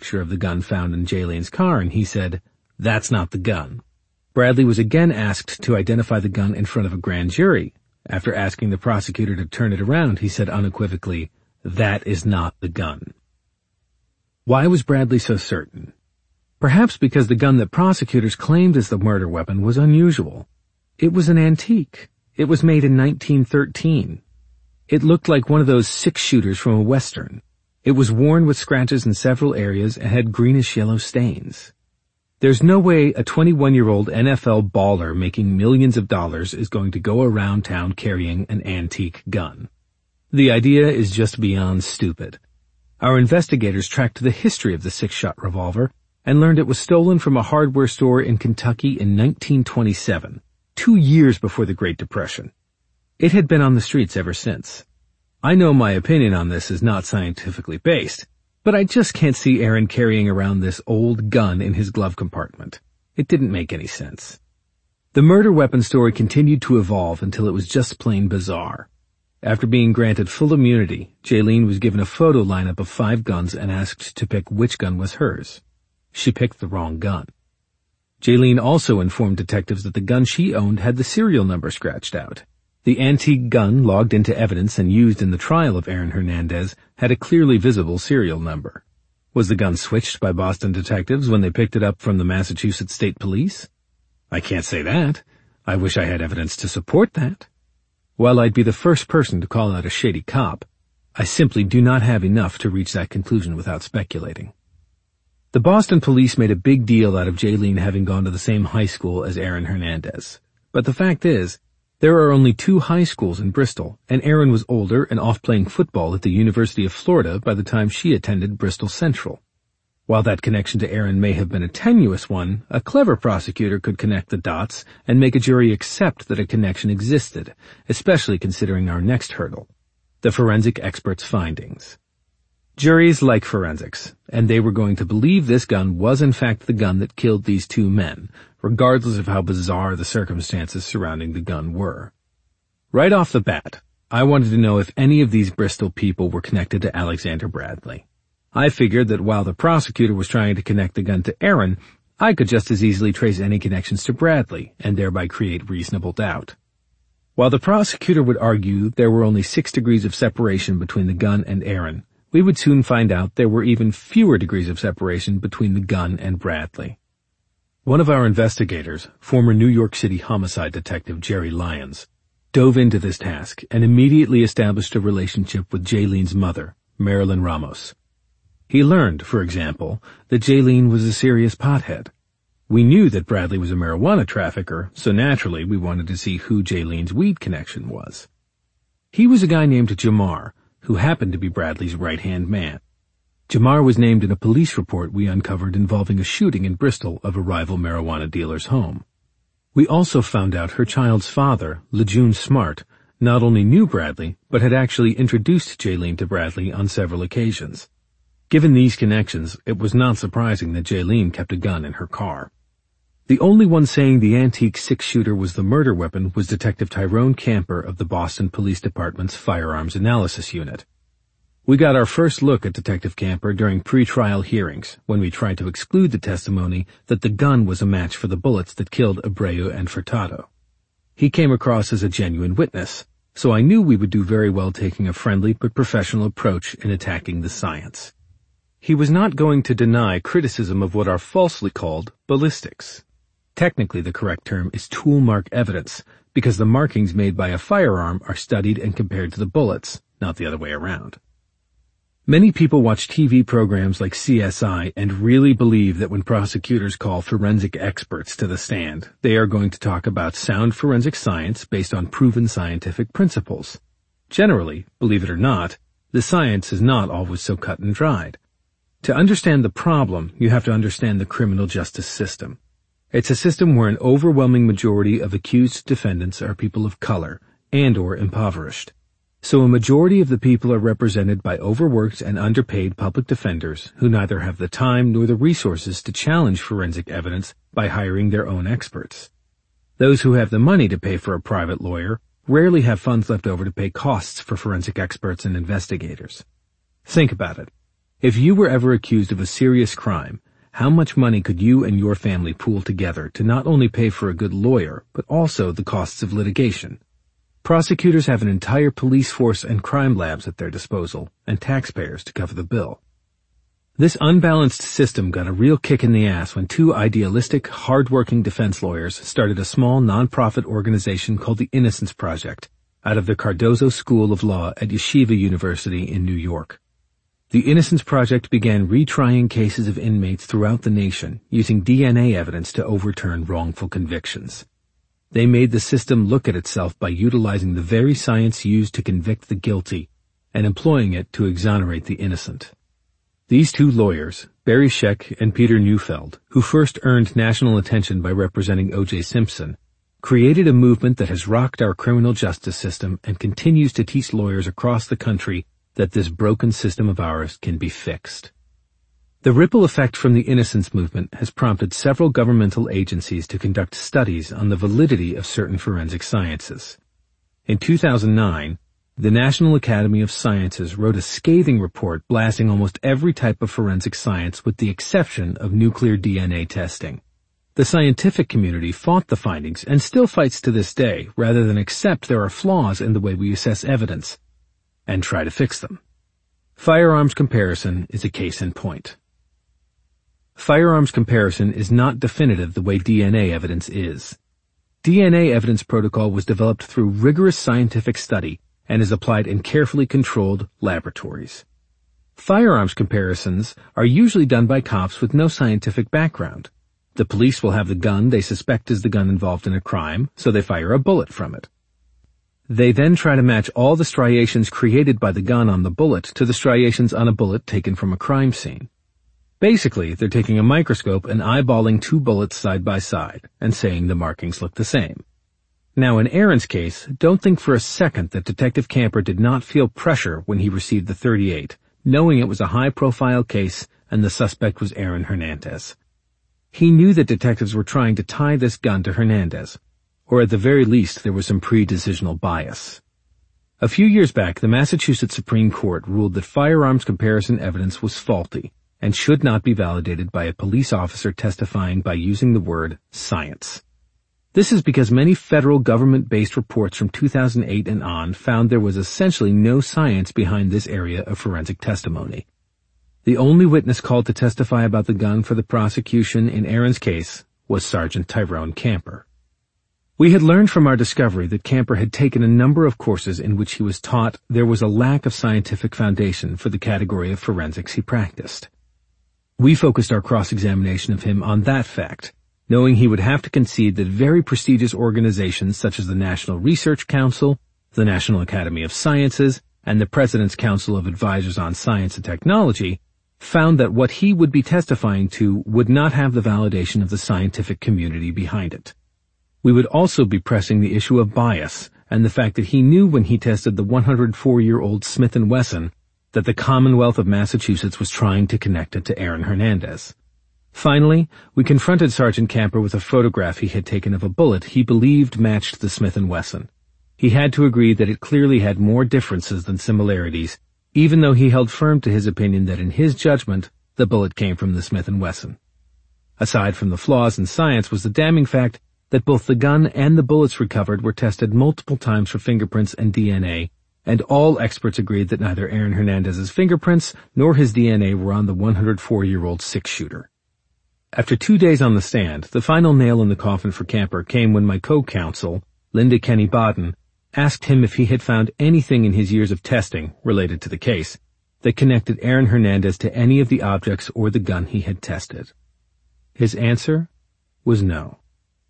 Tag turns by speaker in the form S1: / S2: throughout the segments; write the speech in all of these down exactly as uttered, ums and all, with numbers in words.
S1: picture of the gun found in Jaylene's car, and he said, "That's not the gun." Bradley was again asked to identify the gun in front of a grand jury. After asking the prosecutor to turn it around, he said unequivocally, "That is not the gun." Why was Bradley so certain? Perhaps because the gun that prosecutors claimed as the murder weapon was unusual. It was an antique. It was made in nineteen thirteen. It looked like one of those six-shooters from a Western. It was worn with scratches in several areas and had greenish-yellow stains. There's no way a twenty-one-year-old N F L baller making millions of dollars is going to go around town carrying an antique gun. The idea is just beyond stupid. Our investigators tracked the history of the six-shot revolver and learned it was stolen from a hardware store in Kentucky in nineteen twenty-seven, two years before the Great Depression. It had been on the streets ever since. I know my opinion on this is not scientifically based, but I just can't see Aaron carrying around this old gun in his glove compartment. It didn't make any sense. The murder weapon story continued to evolve until it was just plain bizarre. After being granted full immunity, Jaylene was given a photo lineup of five guns and asked to pick which gun was hers. She picked the wrong gun. Jaylene also informed detectives that the gun she owned had the serial number scratched out. The antique gun logged into evidence and used in the trial of Aaron Hernandez had a clearly visible serial number. Was the gun switched by Boston detectives when they picked it up from the Massachusetts State Police? I can't say that. I wish I had evidence to support that. While I'd be the first person to call out a shady cop, I simply do not have enough to reach that conclusion without speculating. The Boston police made a big deal out of Jaylene having gone to the same high school as Aaron Hernandez. But the fact is, there are only two high schools in Bristol, and Aaron was older and off playing football at the University of Florida by the time she attended Bristol Central. While that connection to Aaron may have been a tenuous one, a clever prosecutor could connect the dots and make a jury accept that a connection existed, especially considering our next hurdle, the forensic expert's findings. Juries like forensics, and they were going to believe this gun was in fact the gun that killed these two men, regardless of how bizarre the circumstances surrounding the gun were. Right off the bat, I wanted to know if any of these Bristol people were connected to Alexander Bradley. I figured that while the prosecutor was trying to connect the gun to Aaron, I could just as easily trace any connections to Bradley and thereby create reasonable doubt. While the prosecutor would argue there were only six degrees of separation between the gun and Aaron, we would soon find out there were even fewer degrees of separation between the gun and Bradley. One of our investigators, former New York City homicide detective Jerry Lyons, dove into this task and immediately established a relationship with Jaylene's mother, Marilyn Ramos. He learned, for example, that Jaylene was a serious pothead. We knew that Bradley was a marijuana trafficker, so naturally we wanted to see who Jaylene's weed connection was. He was a guy named Jamar, who happened to be Bradley's right-hand man. Jamar was named in a police report we uncovered involving a shooting in Bristol of a rival marijuana dealer's home. We also found out her child's father, Lejeune Smart, not only knew Bradley, but had actually introduced Jaylene to Bradley on several occasions. Given these connections, it was not surprising that Jaylene kept a gun in her car. The only one saying the antique six-shooter was the murder weapon was Detective Tyrone Camper of the Boston Police Department's Firearms Analysis Unit. We got our first look at Detective Camper during pre-trial hearings when we tried to exclude the testimony that the gun was a match for the bullets that killed Abreu and Furtado. He came across as a genuine witness, so I knew we would do very well taking a friendly but professional approach in attacking the science. He was not going to deny criticism of what are falsely called ballistics. Technically, the correct term is tool mark evidence, because the markings made by a firearm are studied and compared to the bullets, not the other way around. Many people watch T V programs like C S I and really believe that when prosecutors call forensic experts to the stand, they are going to talk about sound forensic science based on proven scientific principles. Generally, believe it or not, the science is not always so cut and dried. To understand the problem, you have to understand the criminal justice system. It's a system where an overwhelming majority of accused defendants are people of color and or impoverished. So a majority of the people are represented by overworked and underpaid public defenders who neither have the time nor the resources to challenge forensic evidence by hiring their own experts. Those who have the money to pay for a private lawyer rarely have funds left over to pay costs for forensic experts and investigators. Think about it. If you were ever accused of a serious crime, how much money could you and your family pool together to not only pay for a good lawyer, but also the costs of litigation? Prosecutors have an entire police force and crime labs at their disposal, and taxpayers to cover the bill. This unbalanced system got a real kick in the ass when two idealistic, hard-working defense lawyers started a small non-profit organization called the Innocence Project out of the Cardozo School of Law at Yeshiva University in New York. The Innocence Project began retrying cases of inmates throughout the nation using D N A evidence to overturn wrongful convictions. They made the system look at itself by utilizing the very science used to convict the guilty and employing it to exonerate the innocent. These two lawyers, Barry Scheck and Peter Neufeld, who first earned national attention by representing O J Simpson, created a movement that has rocked our criminal justice system and continues to teach lawyers across the country that this broken system of ours can be fixed. The ripple effect from the innocence movement has prompted several governmental agencies to conduct studies on the validity of certain forensic sciences. In two thousand nine, the National Academy of Sciences wrote a scathing report blasting almost every type of forensic science with the exception of nuclear D N A testing. The scientific community fought the findings and still fights to this day rather than accept there are flaws in the way we assess evidence and try to fix them. Firearms comparison is a case in point. Firearms comparison is not definitive the way D N A evidence is. D N A evidence protocol was developed through rigorous scientific study and is applied in carefully controlled laboratories. Firearms comparisons are usually done by cops with no scientific background. The police will have the gun they suspect is the gun involved in a crime, so they fire a bullet from it. They then try to match all the striations created by the gun on the bullet to the striations on a bullet taken from a crime scene. Basically, they're taking a microscope and eyeballing two bullets side by side and saying the markings look the same. Now, in Aaron's case, don't think for a second that Detective Camper did not feel pressure when he received the thirty-eight, knowing it was a high-profile case and the suspect was Aaron Hernandez. He knew that detectives were trying to tie this gun to Hernandez, or at the very least there was some pre-decisional bias. A few years back, the Massachusetts Supreme Court ruled that firearms comparison evidence was faulty and should not be validated by a police officer testifying by using the word science. This is because many federal government-based reports from two thousand eight and on found there was essentially no science behind this area of forensic testimony. The only witness called to testify about the gun for the prosecution in Aaron's case was Sergeant Tyrone Camper. We had learned from our discovery that Camper had taken a number of courses in which he was taught there was a lack of scientific foundation for the category of forensics he practiced. We focused our cross-examination of him on that fact, knowing he would have to concede that very prestigious organizations such as the National Research Council, the National Academy of Sciences, and the President's Council of Advisors on Science and Technology found that what he would be testifying to would not have the validation of the scientific community behind it. We would also be pressing the issue of bias and the fact that he knew when he tested the one hundred four-year-old Smith and Wesson that the Commonwealth of Massachusetts was trying to connect it to Aaron Hernandez. Finally, we confronted Sergeant Camper with a photograph he had taken of a bullet he believed matched the Smith and Wesson. He had to agree that it clearly had more differences than similarities, even though he held firm to his opinion that in his judgment, the bullet came from the Smith and Wesson. Aside from the flaws in science was the damning fact that both the gun and the bullets recovered were tested multiple times for fingerprints and D N A, and all experts agreed that neither Aaron Hernandez's fingerprints nor his D N A were on the one hundred four-year-old six-shooter. After two days on the stand, the final nail in the coffin for Camper came when my co-counsel, Linda Kenny Bodden, asked him if he had found anything in his years of testing related to the case that connected Aaron Hernandez to any of the objects or the gun he had tested. His answer was no.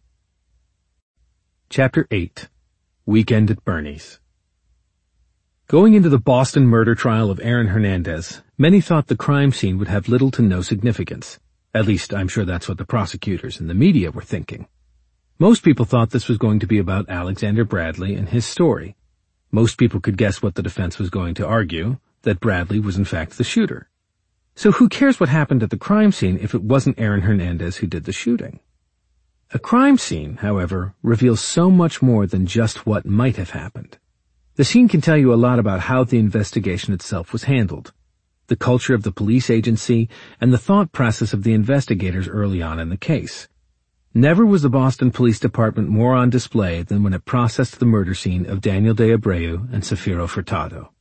S1: Chapter eight. Weekend at Bernie's. Going into the Boston murder trial of Aaron Hernandez, many thought the crime scene would have little to no significance. At least, I'm sure that's what the prosecutors and the media were thinking. Most people thought this was going to be about Alexander Bradley and his story. Most people could guess what the defense was going to argue, that Bradley was in fact the shooter. So who cares what happened at the crime scene if it wasn't Aaron Hernandez who did the shooting? A crime scene, however, reveals so much more than just what might have happened. The scene can tell you a lot about how the investigation itself was handled. the culture of the police agency, and the thought process of the investigators early on in the case. Never was the Boston Police Department more on display than when it processed the murder scene of Daniel de Abreu and Safiro Furtado.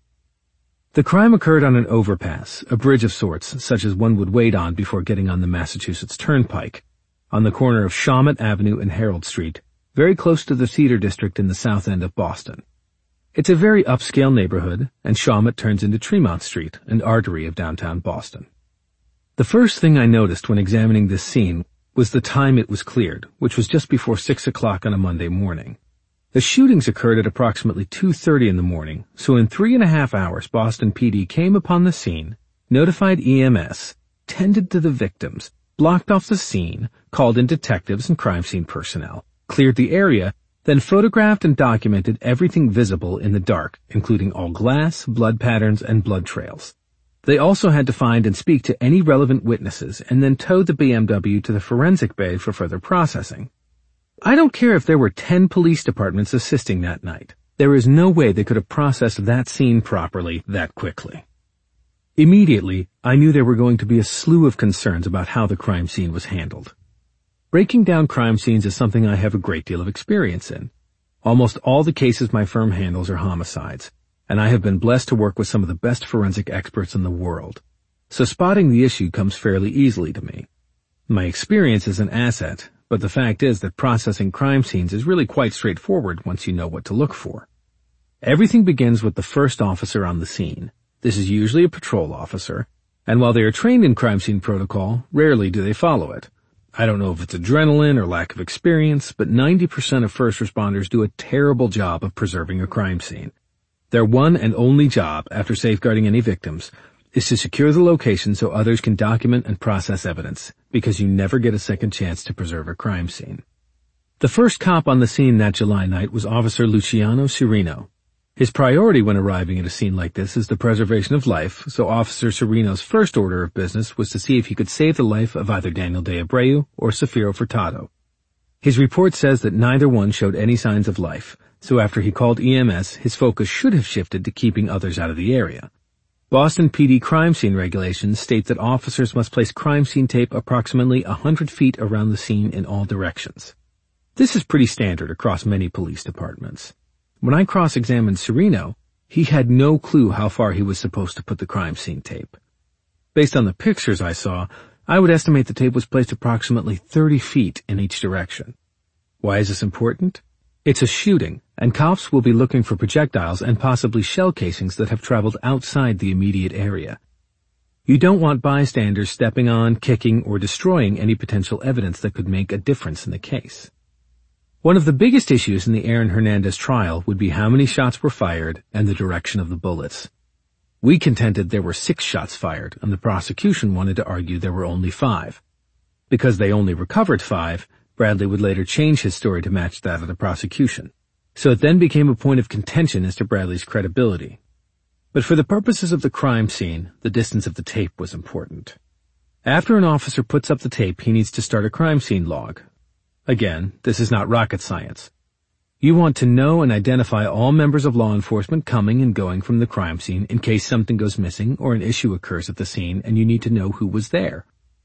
S1: The crime occurred on an overpass, a bridge of sorts, such as one would wait on before getting on the Massachusetts Turnpike, on the corner of Shawmut Avenue and Herald Street, very close to the Theater District in the south end of Boston. It's a very upscale neighborhood, and Shawmut turns into Tremont Street, an artery of downtown Boston. The first thing I noticed when examining this scene was the time it was cleared, which was just before six o'clock on a Monday morning. The shootings occurred at approximately two thirty in the morning, so in three and a half hours Boston P D came upon the scene, notified E M S, tended to the victims, blocked off the scene, called in detectives and crime scene personnel, cleared the area, then photographed and documented everything visible in the dark, including all glass, blood patterns, and blood trails. They also had to find and speak to any relevant witnesses and then towed the B M W to the forensic bay for further processing. I don't care if there were ten police departments assisting that night. There is no way they could have processed that scene properly that quickly. Immediately, I knew there were going to be a slew of concerns about how the crime scene was handled. Breaking down crime scenes is something I have a great deal of experience in. Almost all the cases my firm handles are homicides, and I have been blessed to work with some of the best forensic experts in the world. So spotting the issue comes fairly easily to me. My experience is an asset, but the fact is that processing crime scenes is really quite straightforward once you know what to look for. Everything begins with the first officer on the scene. This is usually a patrol officer, and while they are trained in crime scene protocol, rarely do they follow it. I don't know if it's adrenaline or lack of experience, but ninety percent of first responders do a terrible job of preserving a crime scene. Their one and only job, after safeguarding any victims, is to secure the location so others can document and process evidence, because you never get a second chance to preserve a crime scene. The first cop on the scene that July night was Officer Luciano Cirino. His priority when arriving at a scene like this is the preservation of life, so Officer Cirino's first order of business was to see if he could save the life of either Daniel de Abreu or Safiro Furtado. His report says that neither one showed any signs of life, so after he called E M S, his focus should have shifted to keeping others out of the area. Boston P D crime scene regulations state that officers must place crime scene tape approximately one hundred feet around the scene in all directions. This is pretty standard across many police departments. When I cross-examined Cirino, he had no clue how far he was supposed to put the crime scene tape. Based on the pictures I saw, I would estimate the tape was placed approximately thirty feet in each direction. Why is this important? It's a shooting, and cops will be looking for projectiles and possibly shell casings that have traveled outside the immediate area. You don't want bystanders stepping on, kicking, or destroying any potential evidence that could make a difference in the case. One of the biggest issues in the Aaron Hernandez trial would be how many shots were fired and the direction of the bullets. We contended there were six shots fired, and the prosecution wanted to argue there were only five. Because they only recovered five, Bradley would later change his story to match that of the prosecution. So it then became a point of contention as to Bradley's credibility. But for the purposes of the crime scene, the distance of the tape was important. After an officer puts up the tape, he needs to start a crime scene log. Again, this is not rocket science. You want to know and identify all members of law enforcement coming and going from the crime scene in case something goes missing or an issue occurs at the scene and you need to know who was there.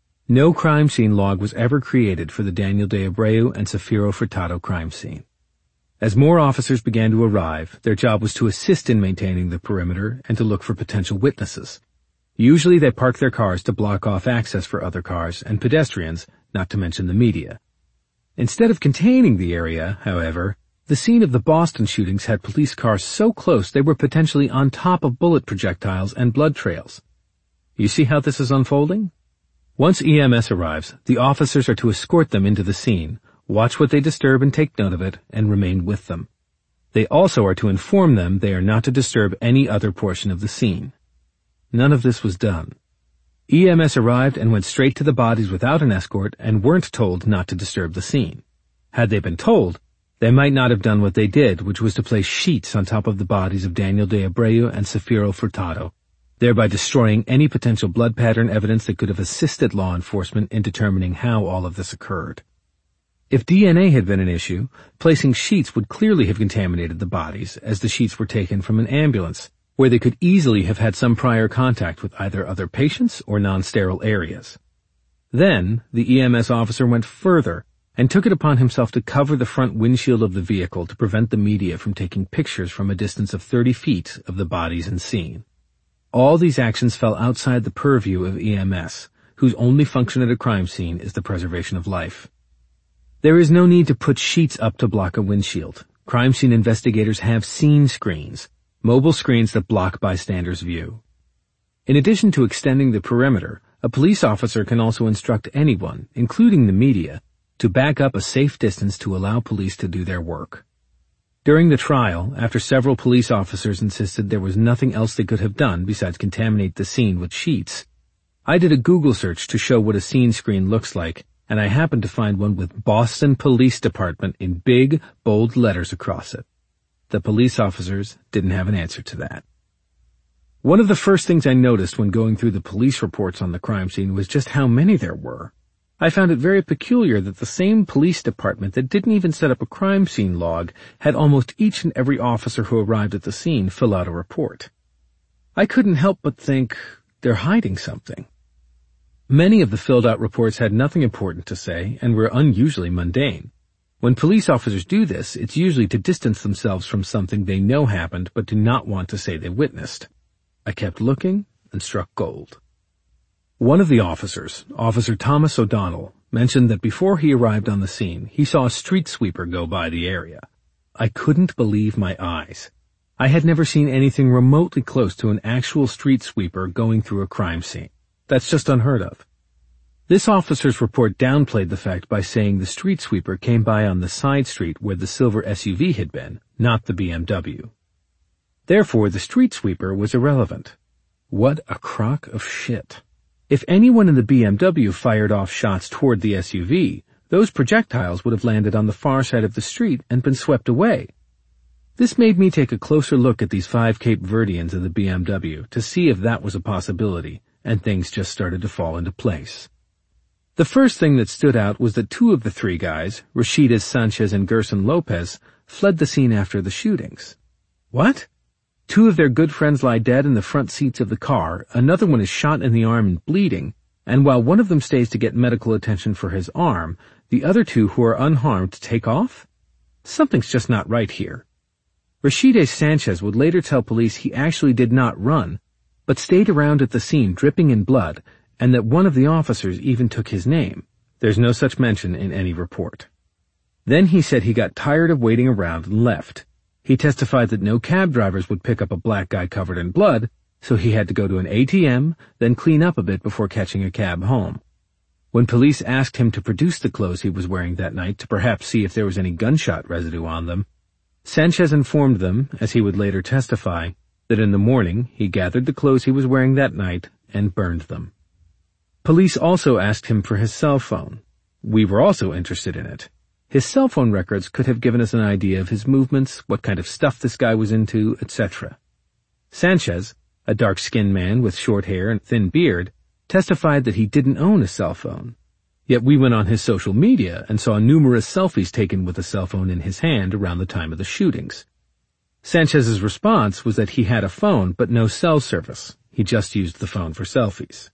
S1: No crime scene log was ever created for the Daniel de Abreu and Safiro Furtado crime scene. As more officers began to arrive, their job was to assist in maintaining the perimeter and to look for potential witnesses. Usually they parked their cars to block off access for other cars and pedestrians, not to mention the media. Instead of containing the area, however, the scene of the Boston shootings had police cars so close they were potentially on top of bullet projectiles and blood trails. You see how this is unfolding? Once E M S arrives, the officers are to escort them into the scene, watch what they disturb and take note of it, and remain with them. They also are to inform them they are not to disturb any other portion of the scene. None of this was done. E M S arrived and went straight to the bodies without an escort and weren't told not to disturb the scene. Had they been told, they might not have done what they did, which was to place sheets on top of the bodies of Daniel de Abreu and Safiro Furtado, thereby destroying any potential blood pattern evidence that could have assisted law enforcement in determining how all of this occurred. If D N A had been an issue, placing sheets would clearly have contaminated the bodies, as the sheets were taken from an ambulance, where they could easily have had some prior contact with either other patients or non-sterile areas. Then, the E M S officer went further and took it upon himself to cover the front windshield of the vehicle to prevent the media from taking pictures from a distance of thirty feet of the bodies and scene. All these actions fell outside the purview of E M S, whose only function at a crime scene is the preservation of life. There is no need to put sheets up to block a windshield. Crime scene investigators have scene screens, mobile screens that block bystanders' view. In addition to extending the perimeter, a police officer can also instruct anyone, including the media, to back up a safe distance to allow police to do their work. During the trial, after several police officers insisted there was nothing else they could have done besides contaminate the scene with sheets, I did a Google search to show what a scene screen looks like, and I happened to find one with Boston Police Department in big, bold letters across it. The police officers didn't have an answer to that. One of the first things I noticed when going through the police reports on the crime scene was just how many there were. I found it very peculiar that the same police department that didn't even set up a crime scene log had almost each and every officer who arrived at the scene fill out a report. I couldn't help but think, they're hiding something. Many of the filled-out reports had nothing important to say and were unusually mundane. When police officers do this, it's usually to distance themselves from something they know happened but do not want to say they witnessed. I kept looking and struck gold. One of the officers, Officer Thomas O'Donnell, mentioned that before he arrived on the scene, he saw a street sweeper go by the area. I couldn't believe my eyes. I had never seen anything remotely close to an actual street sweeper going through a crime scene. That's just unheard of. This officer's report downplayed the fact by saying the street sweeper came by on the side street where the silver S U V had been, not the B M W. Therefore, the street sweeper was irrelevant. What a crock of shit. If anyone in the B M W fired off shots toward the S U V, those projectiles would have landed on the far side of the street and been swept away. This made me take a closer look at these five Cape Verdeans in the B M W to see if that was a possibility, and things just started to fall into place. The first thing that stood out was that two of the three guys, Rashidez Sanchez and Gerson Lopez, fled the scene after the shootings. What? Two of their good friends lie dead in the front seats of the car, another one is shot in the arm and bleeding, and while one of them stays to get medical attention for his arm, the other two who are unharmed take off? Something's just not right here. Rashidez Sanchez would later tell police he actually did not run, but stayed around at the scene dripping in blood, and that one of the officers even took his name. There's no such mention in any report. Then he said he got tired of waiting around and left. He testified that no cab drivers would pick up a black guy covered in blood, so he had to go to an A T M, then clean up a bit before catching a cab home. When police asked him to produce the clothes he was wearing that night to perhaps see if there was any gunshot residue on them, Sanchez informed them, as he would later testify, that in the morning he gathered the clothes he was wearing that night and burned them. Police also asked him for his cell phone. We were also interested in it. His cell phone records could have given us an idea of his movements, what kind of stuff this guy was into, et cetera. Sanchez, a dark-skinned man with short hair and thin beard, testified that he didn't own a cell phone. Yet we went on his social media and saw numerous selfies taken with a cell phone in his hand around the time of the shootings. Sanchez's response was that he had a phone but no cell service. He just used the phone for selfies.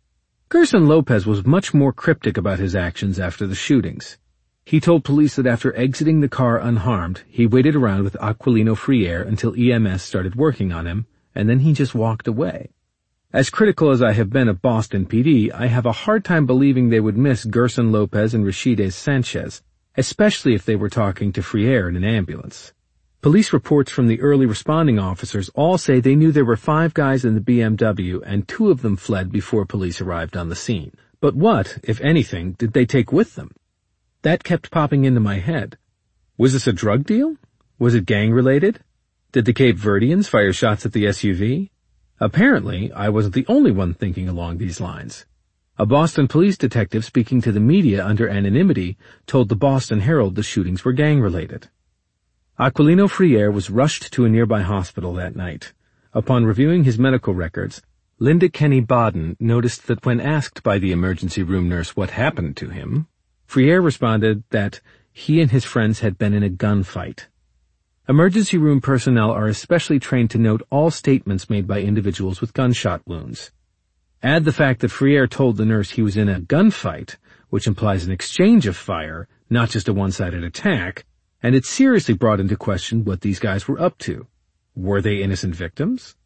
S1: Gerson Lopez was much more cryptic about his actions after the shootings. He told police that after exiting the car unharmed, he waited around with Aquilino Freire until E M S started working on him, and then he just walked away. As critical as I have been of Boston P D, I have a hard time believing they would miss Gerson Lopez and Rashidez Sanchez, especially if they were talking to Freire in an ambulance. Police reports from the early responding officers all say they knew there were five guys in the B M W and two of them fled before police arrived on the scene. But what, if anything, did they take with them? That kept popping into my head. Was this a drug deal? Was it gang-related? Did the Cape Verdeans fire shots at the S U V? Apparently, I wasn't the only one thinking along these lines. A Boston police detective speaking to the media under anonymity told the Boston Herald the shootings were gang-related. Aquilino Freire was rushed to a nearby hospital that night. Upon reviewing his medical records, Linda Kenny Bodden noticed that when asked by the emergency room nurse what happened to him, Freire responded that he and his friends had been in a gunfight. Emergency room personnel are especially trained to note all statements made by individuals with gunshot wounds. Add the fact that Freire told the nurse he was in a gunfight, which implies an exchange of fire, not just a one-sided attack, and it seriously brought into question what these guys were up to. Were they innocent victims?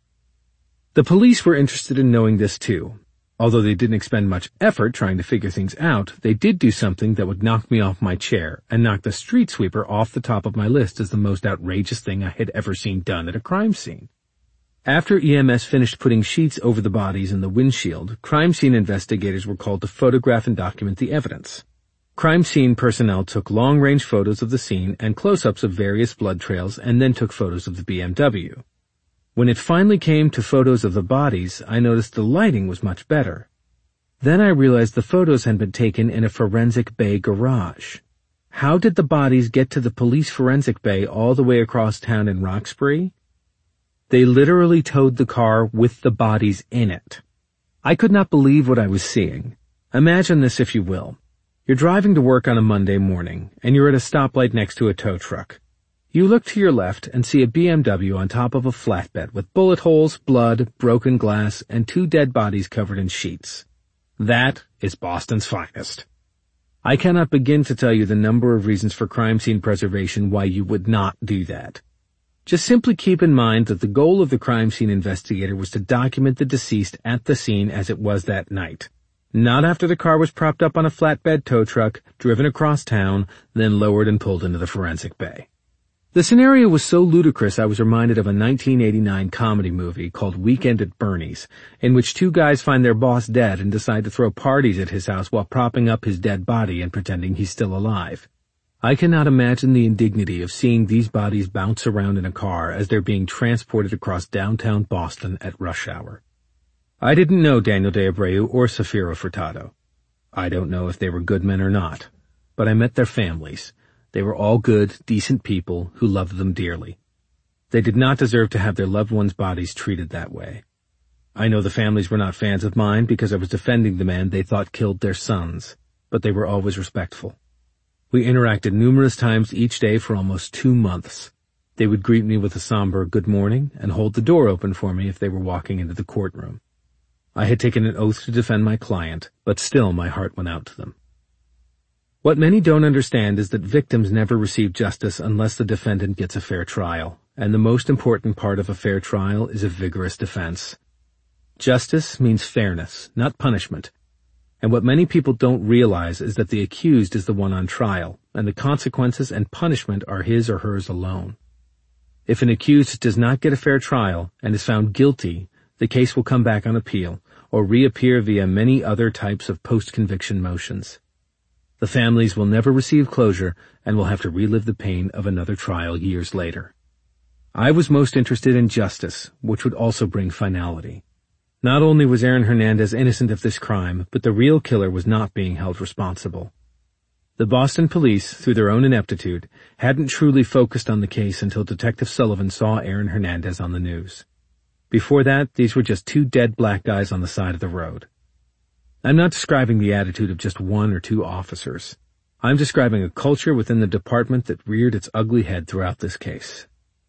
S1: The police were interested in knowing this too. Although they didn't expend much effort trying to figure things out, they did do something that would knock me off my chair and knock the street sweeper off the top of my list as the most outrageous thing I had ever seen done at a crime scene. After E M S finished putting sheets over the bodies in the windshield, crime scene investigators were called to photograph and document the evidence. Crime scene personnel took long-range photos of the scene and close-ups of various blood trails and then took photos of the B M W. When it finally came to photos of the bodies, I noticed the lighting was much better. Then I realized the photos had been taken in a forensic bay garage. How did the bodies get to the police forensic bay all the way across town in Roxbury? They literally towed the car with the bodies in it. I could not believe what I was seeing. Imagine this if you will. You're driving to work on a Monday morning, and you're at a stoplight next to a tow truck. You look to your left and see a B M W on top of a flatbed with bullet holes, blood, broken glass, and two dead bodies covered in sheets. That is Boston's finest. I cannot begin to tell you the number of reasons for crime scene preservation why you would not do that. Just simply keep in mind that the goal of the crime scene investigator was to document the deceased at the scene as it was that night. Not after the car was propped up on a flatbed tow truck, driven across town, then lowered and pulled into the forensic bay. The scenario was so ludicrous I was reminded of a nineteen eighty-nine comedy movie called Weekend at Bernie's, in which two guys find their boss dead and decide to throw parties at his house while propping up his dead body and pretending he's still alive. I cannot imagine the indignity of seeing these bodies bounce around in a car as they're being transported across downtown Boston at rush hour. I didn't know Daniel de Abreu or Safiro Furtado. I don't know if they were good men or not, but I met their families. They were all good, decent people who loved them dearly. They did not deserve to have their loved ones' bodies treated that way. I know the families were not fans of mine because I was defending the man they thought killed their sons, but they were always respectful. We interacted numerous times each day for almost two months. They would greet me with a somber good morning and hold the door open for me if they were walking into the courtroom. I had taken an oath to defend my client, but still my heart went out to them. What many don't understand is that victims never receive justice unless the defendant gets a fair trial, and the most important part of a fair trial is a vigorous defense. Justice means fairness, not punishment. And what many people don't realize is that the accused is the one on trial, and the consequences and punishment are his or hers alone. If an accused does not get a fair trial and is found guilty, the case will come back on appeal, or reappear via many other types of post-conviction motions. The families will never receive closure and will have to relive the pain of another trial years later. I was most interested in justice, which would also bring finality. Not only was Aaron Hernandez innocent of this crime, but the real killer was not being held responsible. The Boston police, through their own ineptitude, hadn't truly focused on the case until Detective Sullivan saw Aaron Hernandez on the news. Before that, these were just two dead black guys on the side of the road. I'm not describing the attitude of just one or two officers. I'm describing a culture within the department that reared its ugly head throughout this case.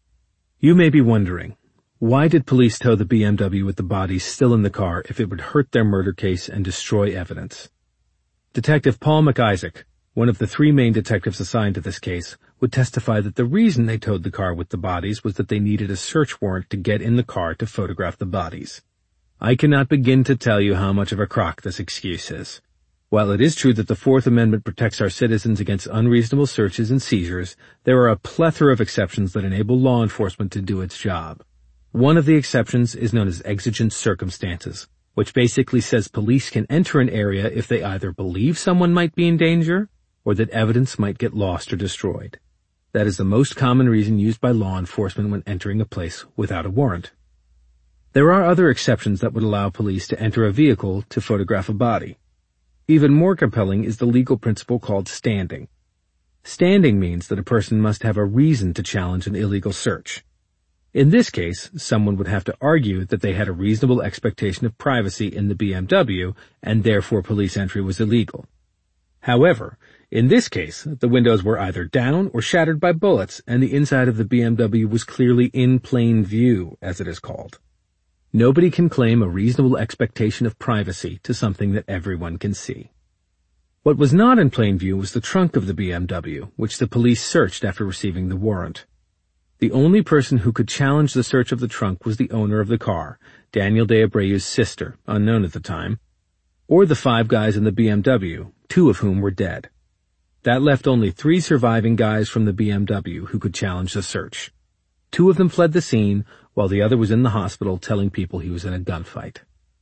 S1: You may be wondering, why did police tow the B M W with the bodies still in the car if it would hurt their murder case and destroy evidence? Detective Paul McIsaac, one of the three main detectives assigned to this case, would testify that the reason they towed the car with the bodies was that they needed a search warrant to get in the car to photograph the bodies. I cannot begin to tell you how much of a crock this excuse is. While it is true that the Fourth Amendment protects our citizens against unreasonable searches and seizures, there are a plethora of exceptions that enable law enforcement to do its job. One of the exceptions is known as exigent circumstances, which basically says police can enter an area if they either believe someone might be in danger or that evidence might get lost or destroyed. That is the most common reason used by law enforcement when entering a place without a warrant. There are other exceptions that would allow police to enter a vehicle to photograph a body. Even more compelling is the legal principle called standing. Standing means that a person must have a reason to challenge an illegal search. In this case, someone would have to argue that they had a reasonable expectation of privacy in the B M W, and therefore police entry was illegal. However, in this case, the windows were either down or shattered by bullets, and the inside of the B M W was clearly in plain view, as it is called. Nobody can claim a reasonable expectation of privacy to something that everyone can see. What was not in plain view was the trunk of the B M W, which the police searched after receiving the warrant. The only person who could challenge the search of the trunk was the owner of the car, Daniel de Abreu's sister, unknown at the time, or the five guys in the B M W, two of whom were dead. That left only three surviving guys from the B M W who could challenge the search. Two of them fled the scene, while the other was in the hospital telling people he was in a gunfight.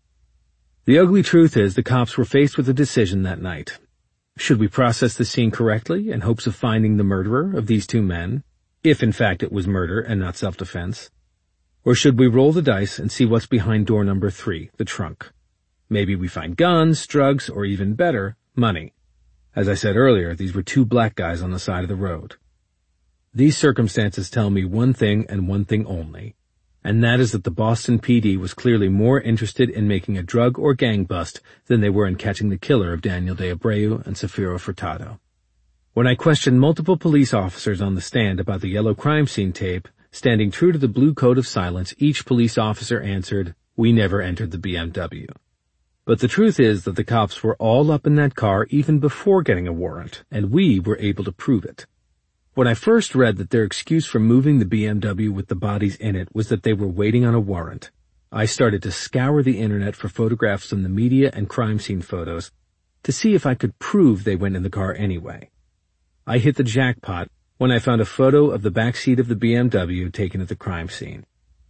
S1: The ugly truth is the cops were faced with a decision that night. Should we process the scene correctly in hopes of finding the murderer of these two men, if in fact it was murder and not self-defense? Or should we roll the dice and see what's behind door number three, the trunk? Maybe we find guns, drugs, or even better, money. As I said earlier, these were two black guys on the side of the road. These circumstances tell me one thing and one thing only, and that is that the Boston P D was clearly more interested in making a drug or gang bust than they were in catching the killer of Daniel de Abreu and Safiro Furtado. When I questioned multiple police officers on the stand about the yellow crime scene tape, standing true to the blue code of silence, each police officer answered, "We never entered the B M W." But the truth is that the cops were all up in that car even before getting a warrant, and we were able to prove it. When I first read that their excuse for moving the B M W with the bodies in it was that they were waiting on a warrant, I started to scour the internet for photographs from the media and crime scene photos to see if I could prove they went in the car anyway. I hit the jackpot when I found a photo of the back seat of the B M W taken at the crime scene.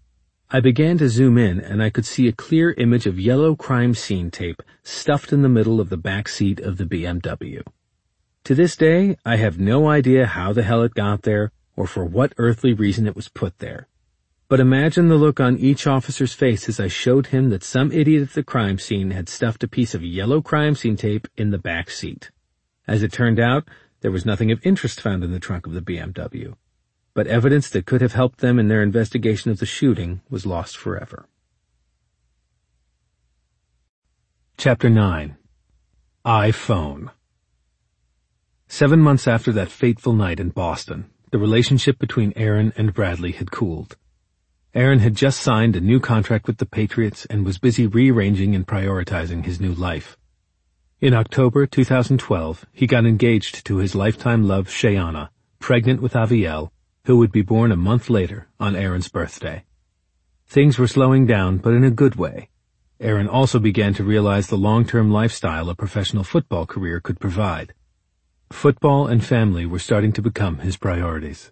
S1: I began to zoom in and I could see a clear image of yellow crime scene tape stuffed in the middle of the back seat of the B M W. To this day, I have no idea how the hell it got there or for what earthly reason it was put there. But imagine the look on each officer's face as I showed him that some idiot at the crime scene had stuffed a piece of yellow crime scene tape in the back seat. As it turned out, there was nothing of interest found in the trunk of the B M W, but evidence that could have helped them in their investigation of the shooting was lost forever. Chapter nine. iPhone. Seven months after that fateful night in Boston, the relationship between Aaron and Bradley had cooled. Aaron had just signed a new contract with the Patriots and was busy rearranging and prioritizing his new life. In October two thousand twelve, he got engaged to his lifetime love Shayana, pregnant with Aviel, who would be born a month later on Aaron's birthday. Things were slowing down, but in a good way. Aaron also began to realize the long-term lifestyle a professional football career could provide. Football and family were starting to become his priorities.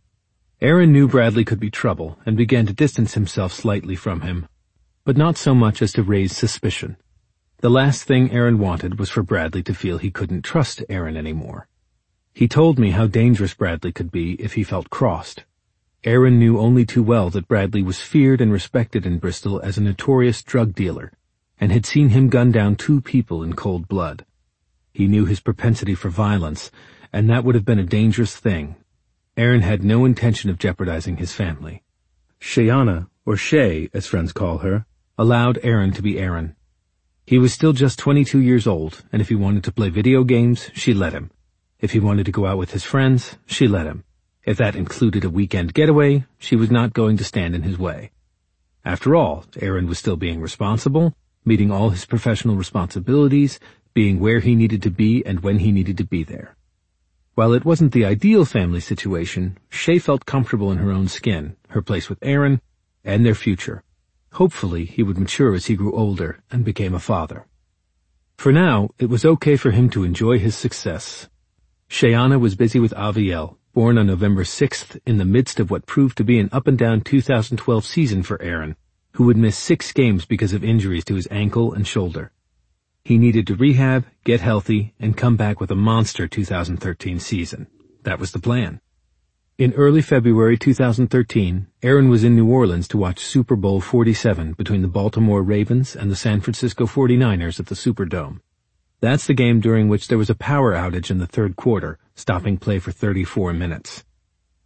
S1: Aaron knew Bradley could be trouble and began to distance himself slightly from him, but not so much as to raise suspicion. The last thing Aaron wanted was for Bradley to feel he couldn't trust Aaron anymore. He told me how dangerous Bradley could be if he felt crossed. Aaron knew only too well that Bradley was feared and respected in Bristol as a notorious drug dealer, and had seen him gun down two people in cold blood. He knew his propensity for violence, and that would have been a dangerous thing. Aaron had no intention of jeopardizing his family. Shayana, or Shay as friends call her, allowed Aaron to be Aaron. He was still just twenty-two years old, and if he wanted to play video games, she let him. If he wanted to go out with his friends, she let him. If that included a weekend getaway, she was not going to stand in his way. After all, Aaron was still being responsible, meeting all his professional responsibilities, being where he needed to be and when he needed to be there. While it wasn't the ideal family situation, Shay felt comfortable in her own skin, her place with Aaron, and their future. Hopefully, he would mature as he grew older and became a father. For now, it was okay for him to enjoy his success. Shayana was busy with Aviel, born on November sixth in the midst of what proved to be an up-and-down two thousand twelve season for Aaron, who would miss six games because of injuries to his ankle and shoulder. He needed to rehab, get healthy, and come back with a monster two thousand thirteen season. That was the plan. In early February two thousand thirteen, Aaron was in New Orleans to watch Super Bowl forty-seven between the Baltimore Ravens and the San Francisco forty-niners at the Superdome. That's the game during which there was a power outage in the third quarter, stopping play for thirty-four minutes.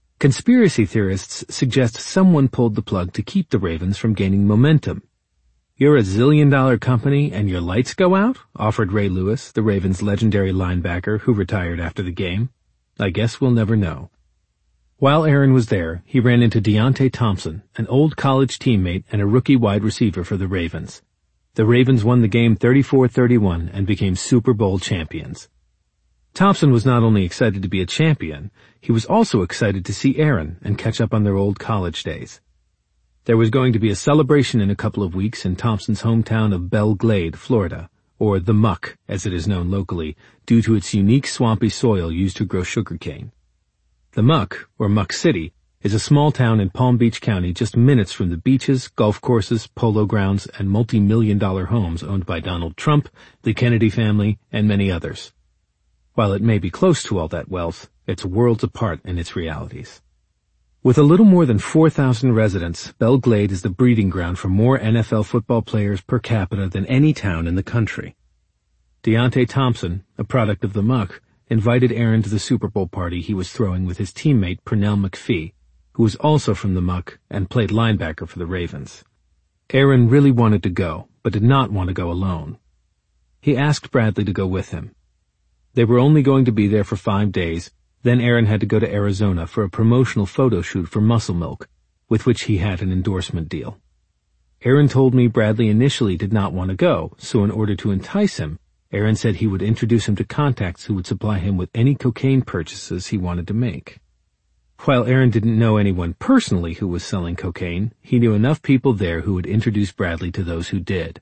S1: Conspiracy theorists suggest someone pulled the plug to keep the Ravens from gaining momentum. "You're a zillion-dollar company and your lights go out?" offered Ray Lewis, the Ravens' legendary linebacker who retired after the game. "I guess we'll never know." While Aaron was there, he ran into Deonte Thompson, an old college teammate and a rookie wide receiver for the Ravens. The Ravens won the game thirty-four thirty-one and became Super Bowl champions. Thompson was not only excited to be a champion, he was also excited to see Aaron and catch up on their old college days. There was going to be a celebration in a couple of weeks in Thompson's hometown of Belle Glade, Florida, or the Muck, as it is known locally, due to its unique swampy soil used to grow sugarcane. The Muck, or Muck City, is a small town in Palm Beach County just minutes from the beaches, golf courses, polo grounds, and multi-million dollar homes owned by Donald Trump, the Kennedy family, and many others. While it may be close to all that wealth, it's worlds apart in its realities. With a little more than four thousand residents, Belle Glade is the breeding ground for more N F L football players per capita than any town in the country. Deonte Thompson, a product of the Muck, invited Aaron to the Super Bowl party he was throwing with his teammate Pernell McPhee, who was also from the Muck and played linebacker for the Ravens. Aaron really wanted to go, but did not want to go alone. He asked Bradley to go with him. They were only going to be there for five days, then Aaron had to go to Arizona for a promotional photo shoot for Muscle Milk, with which he had an endorsement deal. Aaron told me Bradley initially did not want to go, so in order to entice him, Aaron said he would introduce him to contacts who would supply him with any cocaine purchases he wanted to make. While Aaron didn't know anyone personally who was selling cocaine, he knew enough people there who would introduce Bradley to those who did.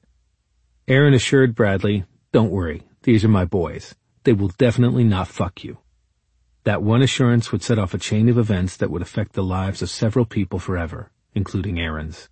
S1: Aaron assured Bradley, "Don't worry, these are my boys. They will definitely not fuck you." That one assurance would set off a chain of events that would affect the lives of several people forever, including Aaron's.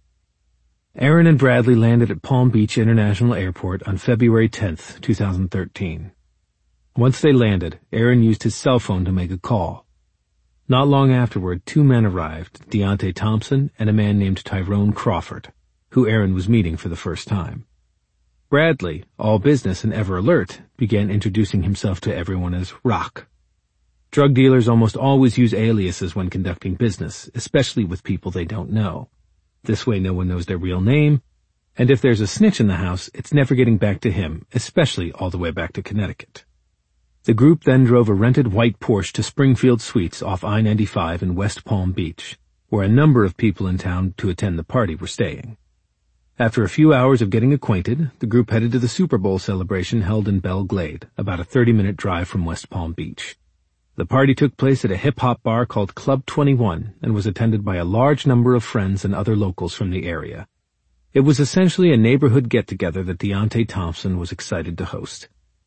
S1: Aaron and Bradley landed at Palm Beach International Airport on February tenth, two thousand thirteen. Once they landed, Aaron used his cell phone to make a call. Not long afterward, two men arrived, Deonte Thompson and a man named Tyrone Crawford, who Aaron was meeting for the first time. Bradley, all business and ever alert, began introducing himself to everyone as Rock. Drug dealers almost always use aliases when conducting business, especially with people they don't know. This way no one knows their real name, and if there's a snitch in the house, it's never getting back to him, especially all the way back to Connecticut. The group then drove a rented white Porsche to Springfield Suites off I ninety-five in West Palm Beach, where a number of people in town to attend the party were staying. After a few hours of getting acquainted, the group headed to the Super Bowl celebration held in Belle Glade, about a thirty-minute drive from West Palm Beach. The party took place at a hip-hop bar called Club twenty-one and was attended by a large number of friends and other locals from the area. It was essentially a neighborhood get-together that Deonte Thompson was excited to host.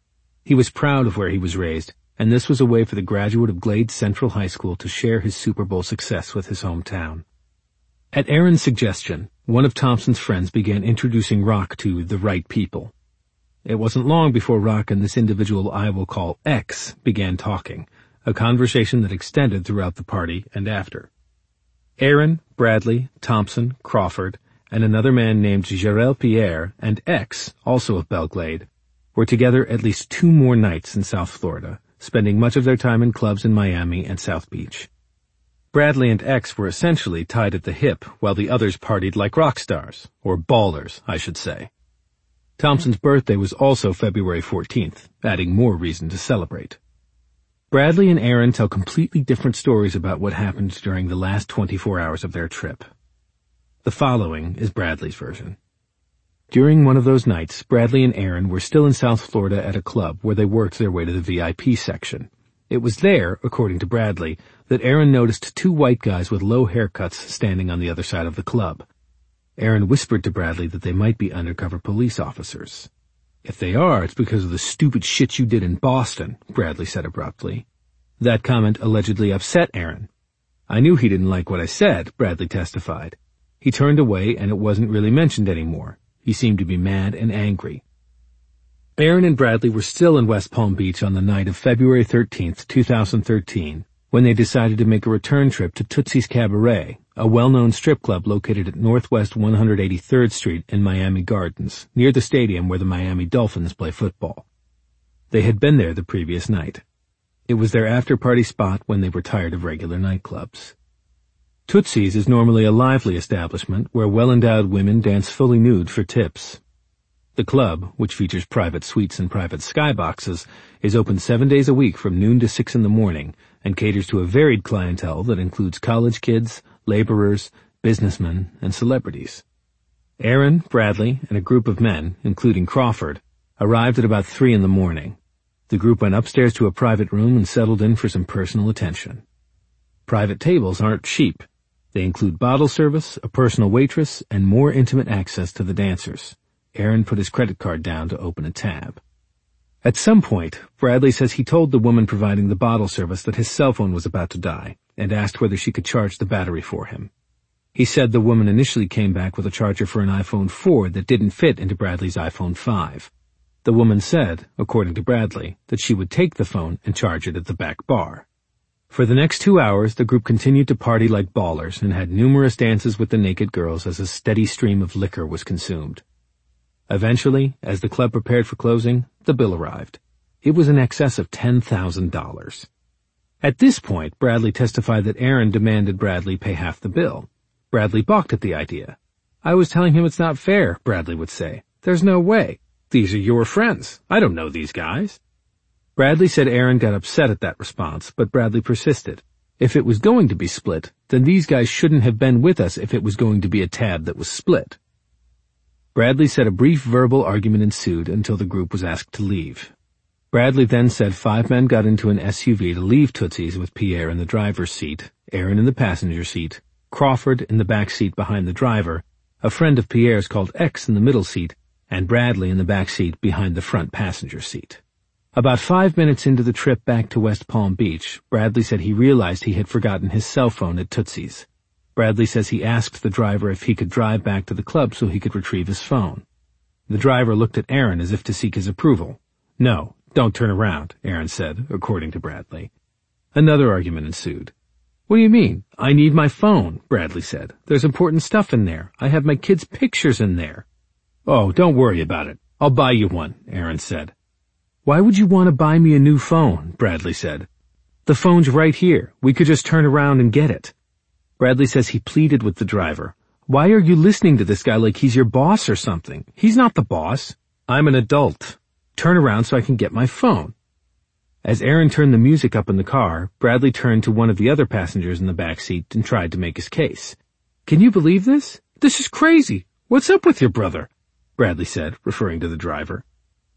S1: He was proud of where he was raised, and this was a way for the graduate of Glade Central High School to share his Super Bowl success with his hometown. At Aaron's suggestion, one of Thompson's friends began introducing Rock to the right people. It wasn't long before Rock and this individual I will call X began talking, a conversation that extended throughout the party and after. Aaron, Bradley, Thompson, Crawford, and another man named Jarrell Pierre and X, also of Belle Glade, were together at least two more nights in South Florida, spending much of their time in clubs in Miami and South Beach. Bradley and X were essentially tied at the hip while the others partied like rock stars, or ballers, I should say. Thompson's birthday was also February fourteenth, adding more reason to celebrate. Bradley and Aaron tell completely different stories about what happened during the last twenty-four hours of their trip. The following is Bradley's version. During one of those nights, Bradley and Aaron were still in South Florida at a club where they worked their way to the V I P section. It was there, according to Bradley, that Aaron noticed two white guys with low haircuts standing on the other side of the club. Aaron whispered to Bradley that they might be undercover police officers. "If they are, it's because of the stupid shit you did in Boston," Bradley said abruptly. That comment allegedly upset Aaron. "I knew he didn't like what I said," Bradley testified. "He turned away and it wasn't really mentioned anymore. He seemed to be mad and angry." Aaron and Bradley were still in West Palm Beach on the night of February thirteenth, two thousand thirteen, when they decided to make a return trip to Tootsie's Cabaret, a well-known strip club located at Northwest one hundred eighty-third Street in Miami Gardens, near the stadium where the Miami Dolphins play football. They had been there the previous night. It was their after-party spot when they were tired of regular nightclubs. Tootsie's is normally a lively establishment where well-endowed women dance fully nude for tips. The club, which features private suites and private skyboxes, is open seven days a week from noon to six in the morning and caters to a varied clientele that includes college kids, laborers, businessmen, and celebrities. Aaron, Bradley, and a group of men, including Crawford, arrived at about three in the morning. The group went upstairs to a private room and settled in for some personal attention. Private tables aren't cheap. They include bottle service, a personal waitress, and more intimate access to the dancers. Aaron put his credit card down to open a tab. At some point, Bradley says he told the woman providing the bottle service that his cell phone was about to die and asked whether she could charge the battery for him. He said the woman initially came back with a charger for an iPhone four that didn't fit into Bradley's iPhone five. The woman said, according to Bradley, that she would take the phone and charge it at the back bar. For the next two hours, the group continued to party like ballers and had numerous dances with the naked girls as a steady stream of liquor was consumed. Eventually, as the club prepared for closing, the bill arrived. It was in excess of ten thousand dollars. At this point, Bradley testified that Aaron demanded Bradley pay half the bill. Bradley balked at the idea. "I was telling him it's not fair," Bradley would say. "There's no way. These are your friends. I don't know these guys." Bradley said Aaron got upset at that response, but Bradley persisted. If it was going to be split, then these guys shouldn't have been with us if it was going to be a tab that was split. Bradley said a brief verbal argument ensued until the group was asked to leave. Bradley then said five men got into an S U V to leave Tootsie's with Pierre in the driver's seat, Aaron in the passenger seat, Crawford in the back seat behind the driver, a friend of Pierre's called X in the middle seat, and Bradley in the back seat behind the front passenger seat. About five minutes into the trip back to West Palm Beach, Bradley said he realized he had forgotten his cell phone at Tootsie's. Bradley says he asked the driver if he could drive back to the club so he could retrieve his phone. The driver looked at Aaron as if to seek his approval. "No, don't turn around," Aaron said, according to Bradley. Another argument ensued. "What do you mean? I need my phone," Bradley said. "There's important stuff in there. I have my kids' pictures in there." "Oh, don't worry about it. I'll buy you one," Aaron said. "Why would you want to buy me a new phone?" Bradley said. "The phone's right here. We could just turn around and get it." Bradley says he pleaded with the driver. "Why are you listening to this guy like he's your boss or something? He's not the boss. I'm an adult. Turn around so I can get my phone." As Aaron turned the music up in the car, Bradley turned to one of the other passengers in the back seat and tried to make his case. "Can you believe this? This is crazy. What's up with your brother?" Bradley said, referring to the driver.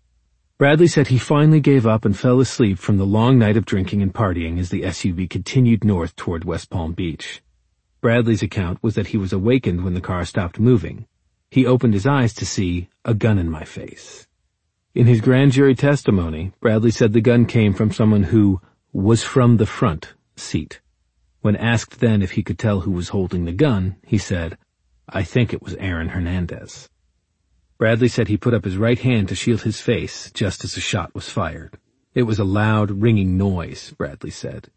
S1: Bradley said he finally gave up and fell asleep from the long night of drinking and partying as the S U V continued north toward West Palm Beach. Bradley's account was that he was awakened when the car stopped moving. He opened his eyes to see a gun in my face. In his grand jury testimony, Bradley said the gun came from someone who was from the front seat. When asked then if he could tell who was holding the gun, he said, "I think it was Aaron Hernandez." Bradley said he put up his right hand to shield his face just as the shot was fired. It was a loud, ringing noise, Bradley said.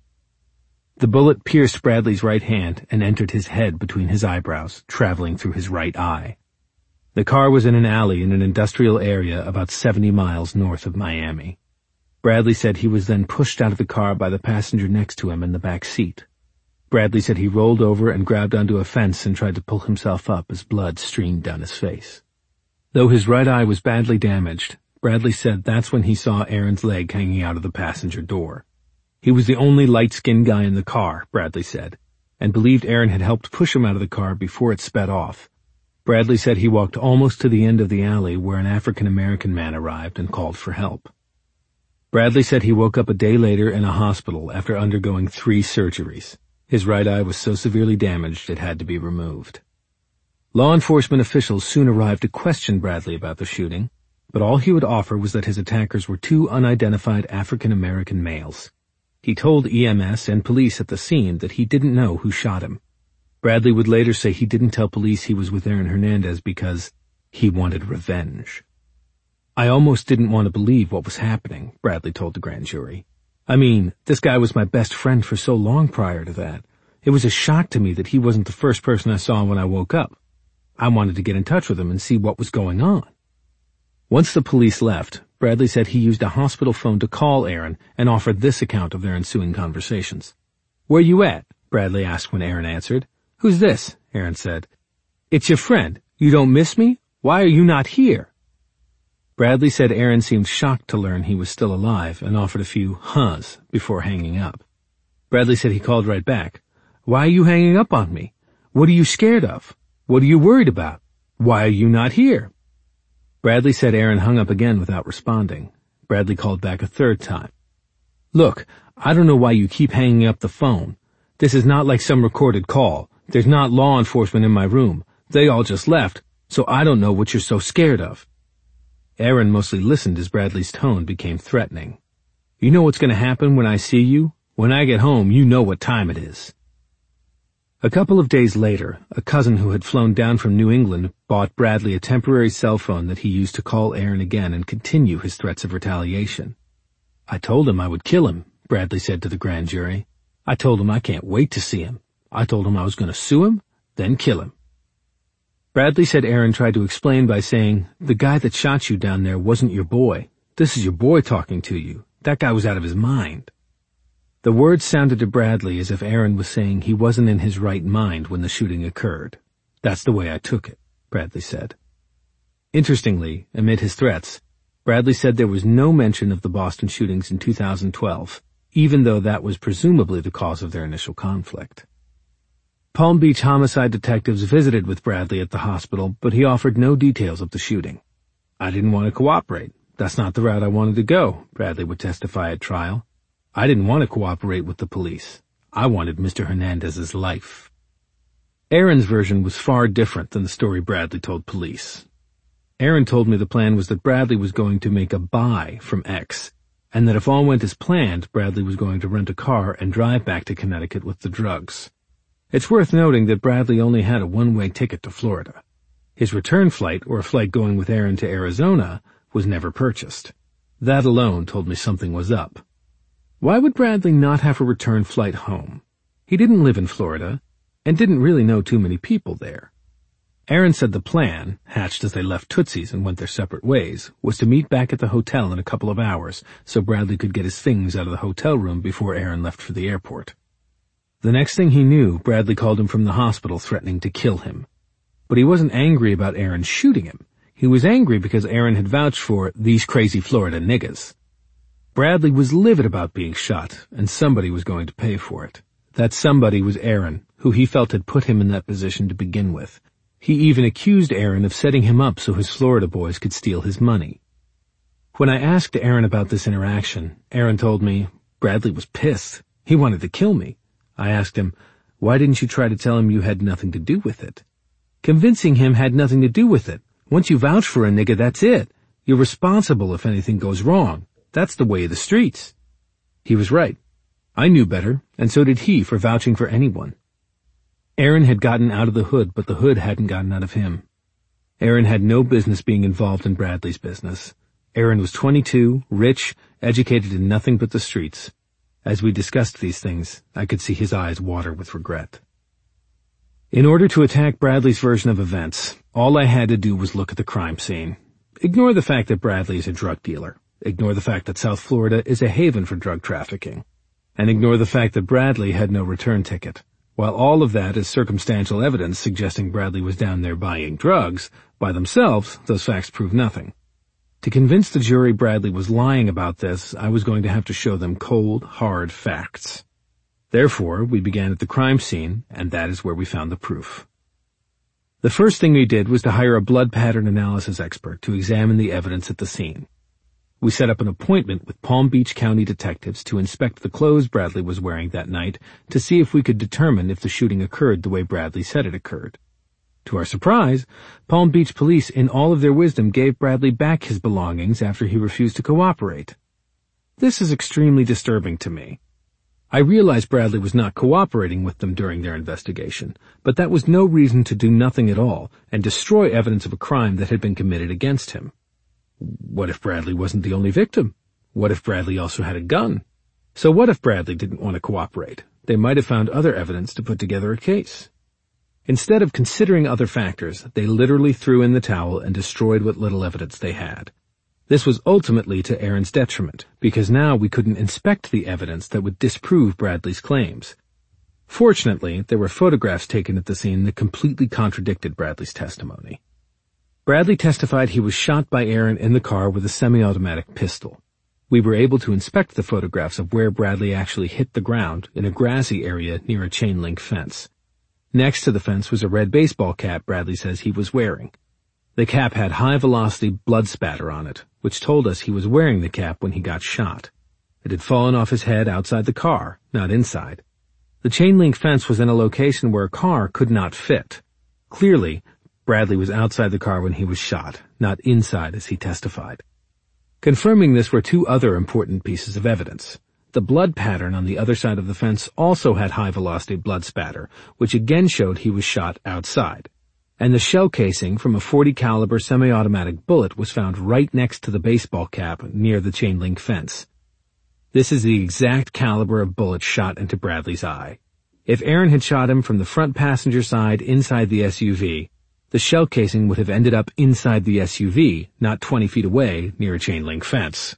S1: The bullet pierced Bradley's right hand and entered his head between his eyebrows, traveling through his right eye. The car was in an alley in an industrial area about seventy miles north of Miami. Bradley said he was then pushed out of the car by the passenger next to him in the back seat. Bradley said he rolled over and grabbed onto a fence and tried to pull himself up as blood streamed down his face. Though his right eye was badly damaged, Bradley said that's when he saw Aaron's leg hanging out of the passenger door. He was the only light-skinned guy in the car, Bradley said, and believed Aaron had helped push him out of the car before it sped off. Bradley said he walked almost to the end of the alley where an African-American man arrived and called for help. Bradley said he woke up a day later in a hospital after undergoing three surgeries. His right eye was so severely damaged it had to be removed. Law enforcement officials soon arrived to question Bradley about the shooting, but all he would offer was that his attackers were two unidentified African-American males. He told E M S and police at the scene that he didn't know who shot him. Bradley would later say he didn't tell police he was with Aaron Hernandez because he wanted revenge. "I almost didn't want to believe what was happening," Bradley told the grand jury. "I mean, this guy was my best friend for so long prior to that. It was a shock to me that he wasn't the first person I saw when I woke up. I wanted to get in touch with him and see what was going on." Once the police left, Bradley said he used a hospital phone to call Aaron and offered this account of their ensuing conversations. "Where you at?" Bradley asked when Aaron answered. "Who's this?" Aaron said. "It's your friend. You don't miss me? Why are you not here?" Bradley said Aaron seemed shocked to learn he was still alive and offered a few huhs before hanging up. Bradley said he called right back. "Why are you hanging up on me? What are you scared of? What are you worried about? Why are you not here?" Bradley said Aaron hung up again without responding. Bradley called back a third time. "Look, I don't know why you keep hanging up the phone. This is not like some recorded call. There's not law enforcement in my room. They all just left, so I don't know what you're so scared of." Aaron mostly listened as Bradley's tone became threatening. "You know what's going to happen when I see you? When I get home, you know what time it is." A couple of days later, a cousin who had flown down from New England bought Bradley a temporary cell phone that he used to call Aaron again and continue his threats of retaliation. "I told him I would kill him," Bradley said to the grand jury. "I told him I can't wait to see him. I told him I was going to sue him, then kill him." Bradley said Aaron tried to explain by saying, "The guy that shot you down there wasn't your boy. This is your boy talking to you. That guy was out of his mind." The words sounded to Bradley as if Aaron was saying he wasn't in his right mind when the shooting occurred. "That's the way I took it," Bradley said. Interestingly, amid his threats, Bradley said there was no mention of the Boston shootings in two thousand twelve, even though that was presumably the cause of their initial conflict. Palm Beach homicide detectives visited with Bradley at the hospital, but he offered no details of the shooting. "I didn't want to cooperate. That's not the route I wanted to go," Bradley would testify at trial. "I didn't want to cooperate with the police. I wanted Mister Hernandez's life." Aaron's version was far different than the story Bradley told police. Aaron told me the plan was that Bradley was going to make a buy from X, and that if all went as planned, Bradley was going to rent a car and drive back to Connecticut with the drugs. It's worth noting that Bradley only had a one-way ticket to Florida. His return flight, or a flight going with Aaron to Arizona, was never purchased. That alone told me something was up. Why would Bradley not have a return flight home? He didn't live in Florida, and didn't really know too many people there. Aaron said the plan, hatched as they left Tootsie's and went their separate ways, was to meet back at the hotel in a couple of hours so Bradley could get his things out of the hotel room before Aaron left for the airport. The next thing he knew, Bradley called him from the hospital threatening to kill him. But he wasn't angry about Aaron shooting him. He was angry because Aaron had vouched for these crazy Florida niggas. Bradley was livid about being shot, and somebody was going to pay for it. That somebody was Aaron, who he felt had put him in that position to begin with. He even accused Aaron of setting him up so his Florida boys could steal his money. When I asked Aaron about this interaction, Aaron told me, "Bradley was pissed. He wanted to kill me." I asked him, "Why didn't you try to tell him you had nothing to do with it?" Convincing him had nothing to do with it. Once you vouch for a nigga, that's it. You're responsible if anything goes wrong. That's the way of the streets. He was right. I knew better, and so did he for vouching for anyone. Aaron had gotten out of the hood, but the hood hadn't gotten out of him. Aaron had no business being involved in Bradley's business. Aaron was twenty-two, rich, educated in nothing but the streets. As we discussed these things, I could see his eyes water with regret. In order to attack Bradley's version of events, all I had to do was look at the crime scene. Ignore the fact that Bradley is a drug dealer. Ignore the fact that South Florida is a haven for drug trafficking. And ignore the fact that Bradley had no return ticket. While all of that is circumstantial evidence suggesting Bradley was down there buying drugs, by themselves, those facts prove nothing. To convince the jury Bradley was lying about this, I was going to have to show them cold, hard facts. Therefore, we began at the crime scene, and that is where we found the proof. The first thing we did was to hire a blood pattern analysis expert to examine the evidence at the scene. We set up an appointment with Palm Beach County detectives to inspect the clothes Bradley was wearing that night to see if we could determine if the shooting occurred the way Bradley said it occurred. To our surprise, Palm Beach police in all of their wisdom gave Bradley back his belongings after he refused to cooperate. This is extremely disturbing to me. I realized Bradley was not cooperating with them during their investigation, but that was no reason to do nothing at all and destroy evidence of a crime that had been committed against him. What if Bradley wasn't the only victim? What if Bradley also had a gun? So what if Bradley didn't want to cooperate? They might have found other evidence to put together a case. Instead of considering other factors, they literally threw in the towel and destroyed what little evidence they had. This was ultimately to Aaron's detriment, because now we couldn't inspect the evidence that would disprove Bradley's claims. Fortunately, there were photographs taken at the scene that completely contradicted Bradley's testimony. Bradley testified he was shot by Aaron in the car with a semi-automatic pistol. We were able to inspect the photographs of where Bradley actually hit the ground in a grassy area near a chain-link fence. Next to the fence was a red baseball cap Bradley says he was wearing. The cap had high-velocity blood spatter on it, which told us he was wearing the cap when he got shot. It had fallen off his head outside the car, not inside. The chain-link fence was in a location where a car could not fit. Clearly, Bradley was outside the car when he was shot, not inside as he testified. Confirming this were two other important pieces of evidence. The blood pattern on the other side of the fence also had high-velocity blood spatter, which again showed he was shot outside. And the shell casing from a forty caliber semi-automatic bullet was found right next to the baseball cap near the chain-link fence. This is the exact caliber of bullet shot into Bradley's eye. If Aaron had shot him from the front passenger side inside the S U V, the shell casing would have ended up inside the S U V, not twenty feet away near a chain-link fence.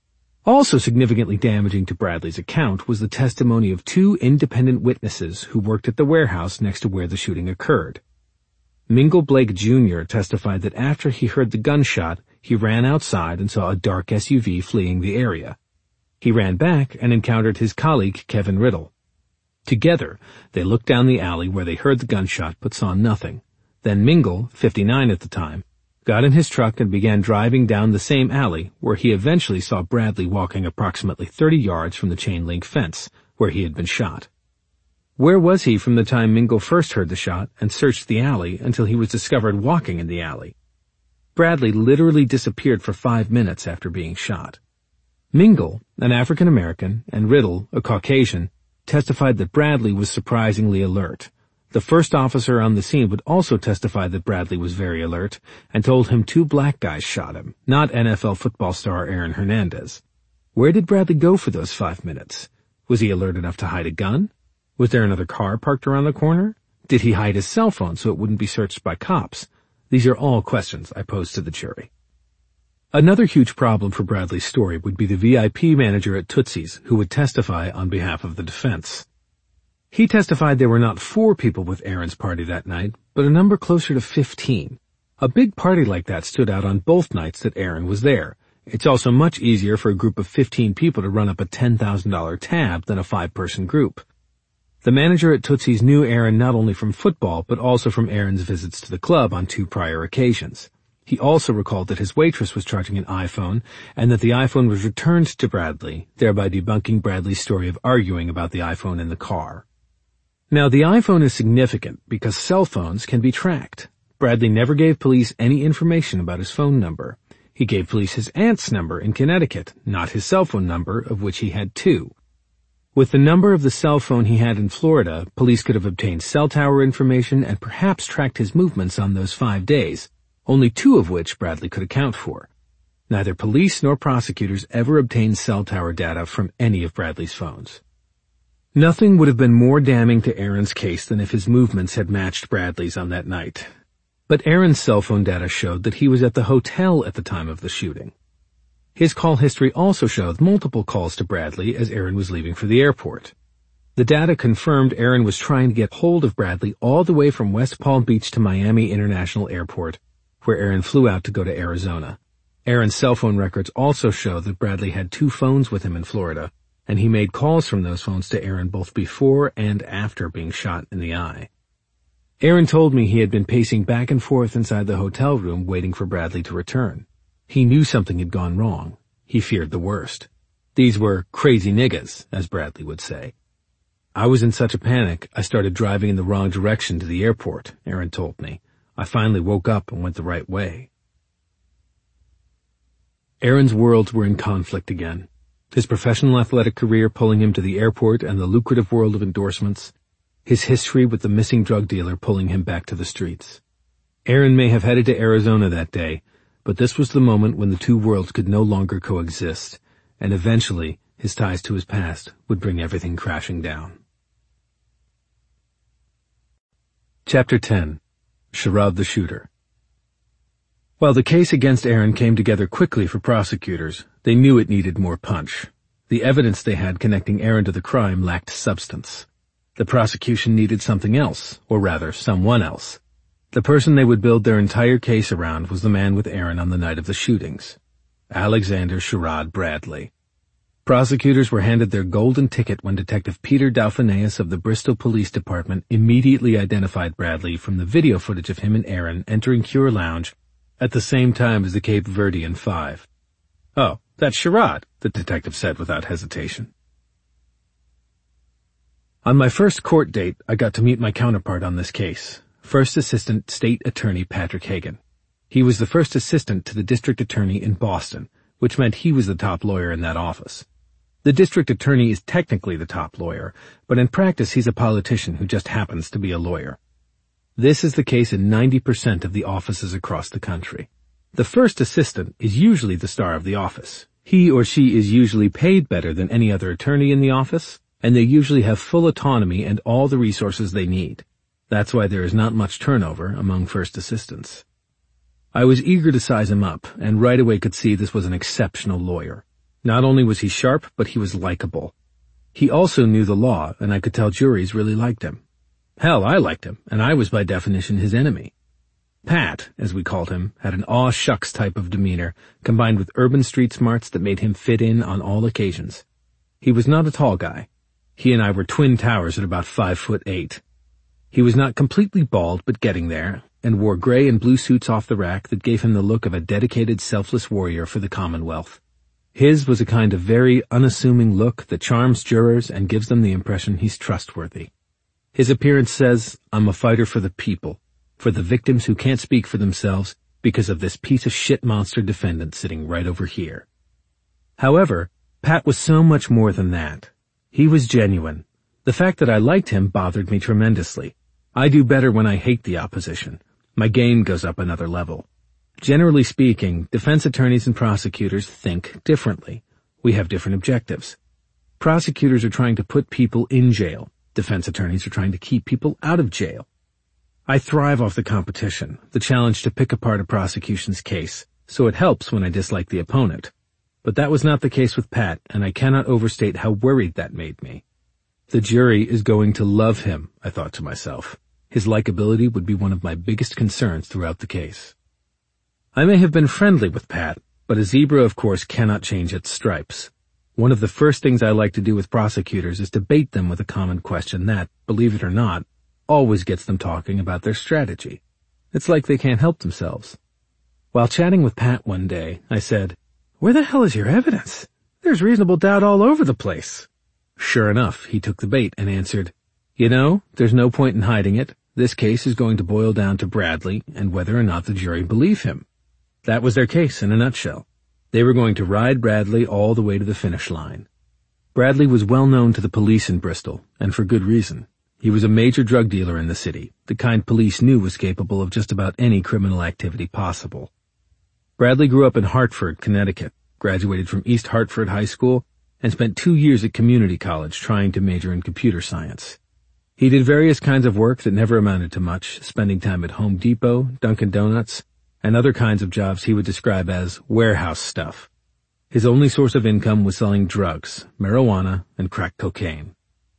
S1: Also significantly damaging to Bradley's account was the testimony of two independent witnesses who worked at the warehouse next to where the shooting occurred. Mingle Blake Junior testified that after he heard the gunshot, he ran outside and saw a dark S U V fleeing the area. He ran back and encountered his colleague Kevin Riddle. Together, they looked down the alley where they heard the gunshot but saw nothing. Then Mingle, fifty-nine at the time, got in his truck and began driving down the same alley where he eventually saw Bradley walking approximately thirty yards from the chain-link fence where he had been shot. Where was he from the time Mingle first heard the shot and searched the alley until he was discovered walking in the alley? Bradley literally disappeared for five minutes after being shot. Mingle, an African American, and Riddle, a Caucasian, testified that Bradley was surprisingly alert. The first officer on the scene would also testify that Bradley was very alert and told him two black guys shot him, not N F L football star Aaron Hernandez. Where did Bradley go for those five minutes? Was he alert enough to hide a gun? Was there another car parked around the corner? Did he hide his cell phone so it wouldn't be searched by cops? These are all questions I posed to the jury. Another huge problem for Bradley's story would be the V I P manager at Tootsie's who would testify on behalf of the defense. He testified there were not four people with Aaron's party that night, but a number closer to fifteen. A big party like that stood out on both nights that Aaron was there. It's also much easier for a group of fifteen people to run up a ten thousand dollars tab than a five-person group. The manager at Tootsie's knew Aaron not only from football, but also from Aaron's visits to the club on two prior occasions. He also recalled that his waitress was charging an iPhone and that the iPhone was returned to Bradley, thereby debunking Bradley's story of arguing about the iPhone in the car. Now, the iPhone is significant because cell phones can be tracked. Bradley never gave police any information about his phone number. He gave police his aunt's number in Connecticut, not his cell phone number, of which he had two. With the number of the cell phone he had in Florida, police could have obtained cell tower information and perhaps tracked his movements on those five days, only two of which Bradley could account for. Neither police nor prosecutors ever obtained cell tower data from any of Bradley's phones. Nothing would have been more damning to Aaron's case than if his movements had matched Bradley's on that night. But Aaron's cell phone data showed that he was at the hotel at the time of the shooting. His call history also showed multiple calls to Bradley as Aaron was leaving for the airport. The data confirmed Aaron was trying to get hold of Bradley all the way from West Palm Beach to Miami International Airport, where Aaron flew out to go to Arizona. Aaron's cell phone records also show that Bradley had two phones with him in Florida, and he made calls from those phones to Aaron both before and after being shot in the eye. Aaron told me he had been pacing back and forth inside the hotel room waiting for Bradley to return. He knew something had gone wrong. He feared the worst. These were crazy niggas, as Bradley would say. I was in such a panic, I started driving in the wrong direction to the airport, Aaron told me. I finally woke up and went the right way. Aaron's worlds were in conflict again. His professional athletic career pulling him to the airport and the lucrative world of endorsements. His history with the missing drug dealer pulling him back to the streets. Aaron may have headed to Arizona that day, but this was the moment when the two worlds could no longer coexist, and eventually his ties to his past would bring everything crashing down. Chapter ten. Sharad the Shooter. While the case against Aaron came together quickly for prosecutors, they knew it needed more punch. The evidence they had connecting Aaron to the crime lacked substance. The prosecution needed something else, or rather, someone else. The person they would build their entire case around was the man with Aaron on the night of the shootings, Alexander Sherrod Bradley. Prosecutors were handed their golden ticket when Detective Peter Dalphineus of the Bristol Police Department immediately identified Bradley from the video footage of him and Aaron entering Cure Lounge at the same time as the Cape Verdean Five. "Oh, that's Sherrod," the detective said without hesitation. On my first court date, I got to meet my counterpart on this case, First Assistant State Attorney Patrick Hagan. He was the first assistant to the district attorney in Boston, which meant he was the top lawyer in that office. The district attorney is technically the top lawyer, but in practice he's a politician who just happens to be a lawyer. This is the case in ninety percent of the offices across the country. The first assistant is usually the star of the office. He or she is usually paid better than any other attorney in the office, and they usually have full autonomy and all the resources they need. That's why there is not much turnover among first assistants. I was eager to size him up, and right away could see this was an exceptional lawyer. Not only was he sharp, but he was likable. He also knew the law, and I could tell juries really liked him. Hell, I liked him, and I was by definition his enemy. Pat, as we called him, had an aw-shucks type of demeanor, combined with urban street smarts that made him fit in on all occasions. He was not a tall guy. He and I were twin towers at about five foot eight. He was not completely bald, but getting there, and wore gray and blue suits off the rack that gave him the look of a dedicated, selfless warrior for the Commonwealth. His was a kind of very unassuming look that charms jurors and gives them the impression he's trustworthy. His appearance says, "I'm a fighter for the people, for the victims who can't speak for themselves because of this piece of shit monster defendant sitting right over here." However, Pat was so much more than that. He was genuine. The fact that I liked him bothered me tremendously. I do better when I hate the opposition. My game goes up another level. Generally speaking, defense attorneys and prosecutors think differently. We have different objectives. Prosecutors are trying to put people in jail. Defense attorneys are trying to keep people out of jail. I thrive off the competition, the challenge to pick apart a prosecution's case, so it helps when I dislike the opponent. But that was not the case with Pat, and I cannot overstate how worried that made me. The jury is going to love him, I thought to myself. His likability would be one of my biggest concerns throughout the case. I may have been friendly with Pat, but a zebra of course cannot change its stripes. One of the first things I like to do with prosecutors is to bait them with a common question that, believe it or not, always gets them talking about their strategy. It's like they can't help themselves. While chatting with Pat one day, I said, "Where the hell is your evidence? There's reasonable doubt all over the place." Sure enough, he took the bait and answered, "You know, there's no point in hiding it. This case is going to boil down to Bradley and whether or not the jury believe him." That was their case in a nutshell. They were going to ride Bradley all the way to the finish line. Bradley was well known to the police in Bristol, and for good reason. He was a major drug dealer in the city, the kind police knew was capable of just about any criminal activity possible. Bradley grew up in Hartford, Connecticut, graduated from East Hartford High School, and spent two years at community college trying to major in computer science. He did various kinds of work that never amounted to much, spending time at Home Depot, Dunkin' Donuts, and other kinds of jobs he would describe as warehouse stuff. His only source of income was selling drugs, marijuana, and crack cocaine.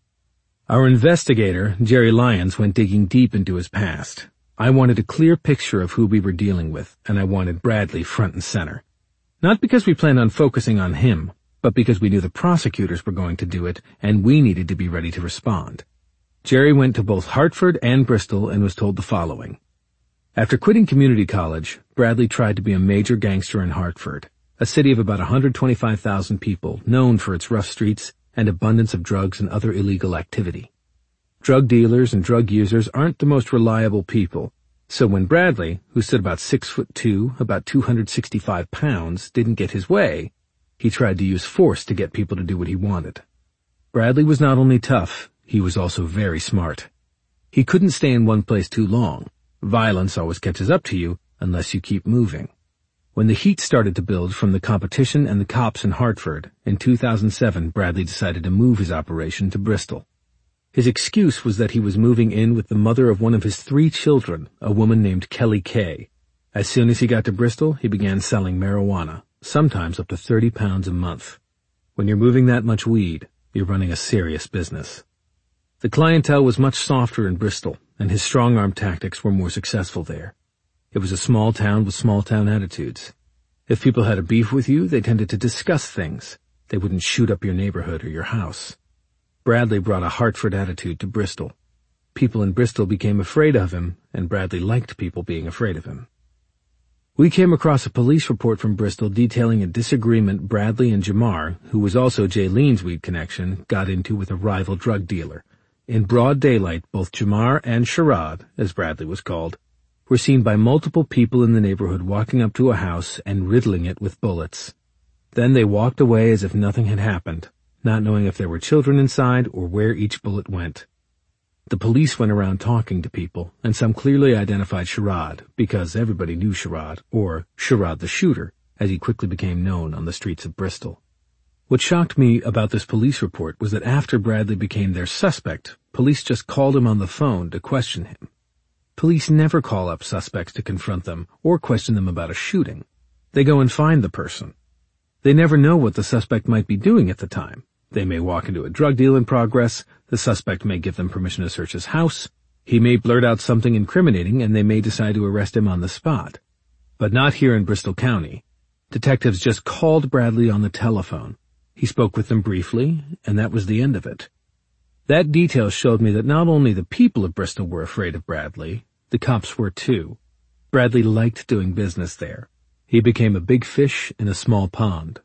S1: Our investigator, Jerry Lyons, went digging deep into his past. I wanted a clear picture of who we were dealing with, and I wanted Bradley front and center. Not because we planned on focusing on him, but because we knew the prosecutors were going to do it, and we needed to be ready to respond. Jerry went to both Hartford and Bristol and was told the following. After quitting community college, Bradley tried to be a major gangster in Hartford, a city of about one hundred twenty-five thousand people, known for its rough streets and abundance of drugs and other illegal activity. Drug dealers and drug users aren't the most reliable people, so when Bradley, who stood about six foot two, about two hundred sixty-five pounds, didn't get his way, he tried to use force to get people to do what he wanted. Bradley was not only tough, he was also very smart. He couldn't stay in one place too long. Violence always catches up to you unless you keep moving. When the heat started to build from the competition and the cops in Hartford, in two thousand seven Bradley decided to move his operation to Bristol. His excuse was that he was moving in with the mother of one of his three children, a woman named Kelly Kay. As soon as he got to Bristol, he began selling marijuana, sometimes up to thirty pounds a month. When you're moving that much weed, you're running a serious business. The clientele was much softer in Bristol, and his strong-arm tactics were more successful there. It was a small town with small-town attitudes. If people had a beef with you, they tended to discuss things. They wouldn't shoot up your neighborhood or your house. Bradley brought a Hartford attitude to Bristol. People in Bristol became afraid of him, and Bradley liked people being afraid of him. We came across a police report from Bristol detailing a disagreement Bradley and Jamar, who was also Jaylene's weed connection, got into with a rival drug dealer. In broad daylight, both Jamar and Sherrod, as Bradley was called, were seen by multiple people in the neighborhood walking up to a house and riddling it with bullets. Then they walked away as if nothing had happened, not knowing if there were children inside or where each bullet went. The police went around talking to people, and some clearly identified Sherrod, because everybody knew Sherrod, or Sherrod the Shooter, as he quickly became known on the streets of Bristol. What shocked me about this police report was that after Bradley became their suspect, police just called him on the phone to question him. Police never call up suspects to confront them or question them about a shooting. They go and find the person. They never know what the suspect might be doing at the time. They may walk into a drug deal in progress, the suspect may give them permission to search his house, he may blurt out something incriminating, and they may decide to arrest him on the spot. But not here in Bristol County. Detectives just called Bradley on the telephone. He spoke with them briefly, and that was the end of it. That detail showed me that not only the people of Bristol were afraid of Bradley, the cops were too. Bradley liked doing business there. He became a big fish in a small pond.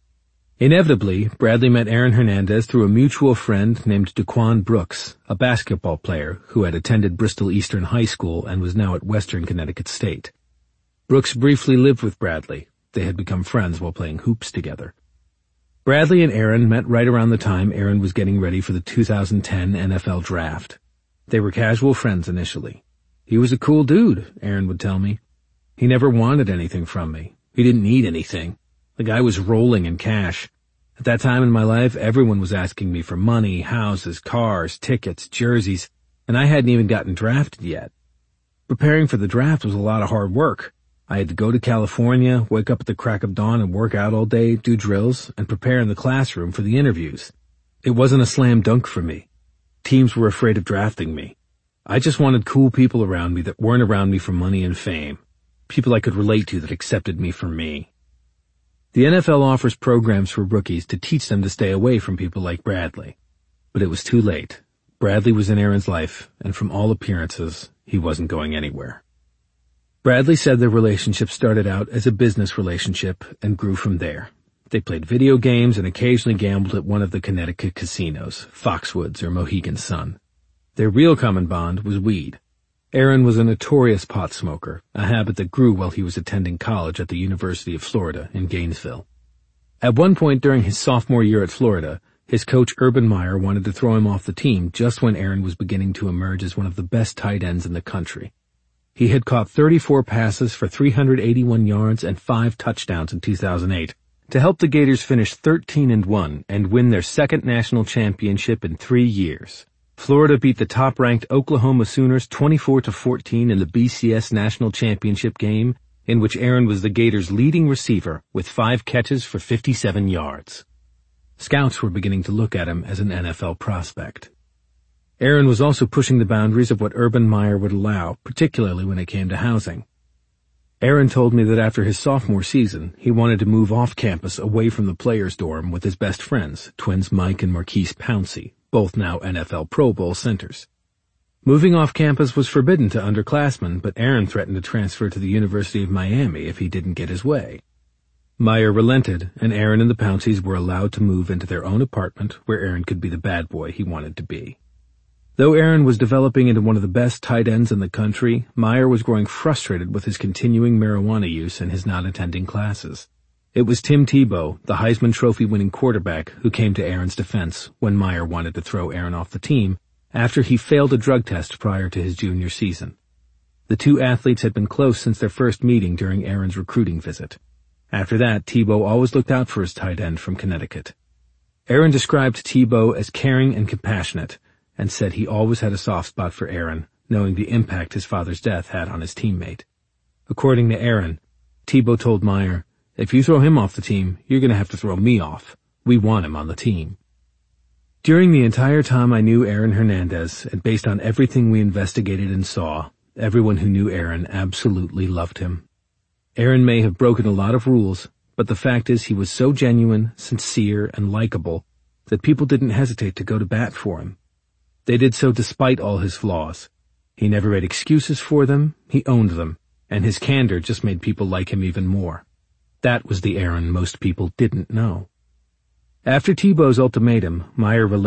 S1: Inevitably, Bradley met Aaron Hernandez through a mutual friend named Daquan Brooks, a basketball player who had attended Bristol Eastern High School and was now at Western Connecticut State. Brooks briefly lived with Bradley. They had become friends while playing hoops together. Bradley and Aaron met right around the time Aaron was getting ready for the two thousand ten N F L Draft. They were casual friends initially. He was a cool dude, Aaron would tell me. He never wanted anything from me. He didn't need anything. The guy was rolling in cash. At that time in my life, everyone was asking me for money, houses, cars, tickets, jerseys, and I hadn't even gotten drafted yet. Preparing for the draft was a lot of hard work. I had to go to California, wake up at the crack of dawn and work out all day, do drills, and prepare in the classroom for the interviews. It wasn't a slam dunk for me. Teams were afraid of drafting me. I just wanted cool people around me that weren't around me for money and fame. People I could relate to that accepted me for me. The N F L offers programs for rookies to teach them to stay away from people like Bradley. But it was too late. Bradley was in Aaron's life, and from all appearances, he wasn't going anywhere. Bradley said their relationship started out as a business relationship and grew from there. They played video games and occasionally gambled at one of the Connecticut casinos, Foxwoods or Mohegan Sun. Their real common bond was weed. Aaron was a notorious pot smoker, a habit that grew while he was attending college at the University of Florida in Gainesville. At one point during his sophomore year at Florida, his coach Urban Meyer wanted to throw him off the team just when Aaron was beginning to emerge as one of the best tight ends in the country. He had caught thirty-four passes for three hundred eighty-one yards and five touchdowns in two thousand eight to help the Gators finish thirteen and one and win their second national championship in three years. Florida beat the top-ranked Oklahoma Sooners twenty-four to fourteen in the B C S National Championship game, in which Aaron was the Gators' leading receiver with five catches for fifty-seven yards. Scouts were beginning to look at him as an N F L prospect. Aaron was also pushing the boundaries of what Urban Meyer would allow, particularly when it came to housing. Aaron told me that after his sophomore season, he wanted to move off campus away from the players' dorm with his best friends, twins Mike and Marquise Pouncey, both now N F L Pro Bowl centers. Moving off campus was forbidden to underclassmen, but Aaron threatened to transfer to the University of Miami if he didn't get his way. Meyer relented, and Aaron and the Pounceys were allowed to move into their own apartment where Aaron could be the bad boy he wanted to be. Though Aaron was developing into one of the best tight ends in the country, Meyer was growing frustrated with his continuing marijuana use and his not attending classes. It was Tim Tebow, the Heisman Trophy-winning quarterback, who came to Aaron's defense when Meyer wanted to throw Aaron off the team after he failed a drug test prior to his junior season. The two athletes had been close since their first meeting during Aaron's recruiting visit. After that, Tebow always looked out for his tight end from Connecticut. Aaron described Tebow as caring and compassionate, and said he always had a soft spot for Aaron, knowing the impact his father's death had on his teammate. According to Aaron, Tebow told Meyer, "If you throw him off the team, you're going to have to throw me off. We want him on the team." During the entire time I knew Aaron Hernandez, and based on everything we investigated and saw, everyone who knew Aaron absolutely loved him. Aaron may have broken a lot of rules, but the fact is he was so genuine, sincere, and likable that people didn't hesitate to go to bat for him. They did so despite all his flaws. He never made excuses for them, he owned them, and his candor just made people like him even more. That was the Aaron most people didn't know. After Tebow's ultimatum, Meyer relented.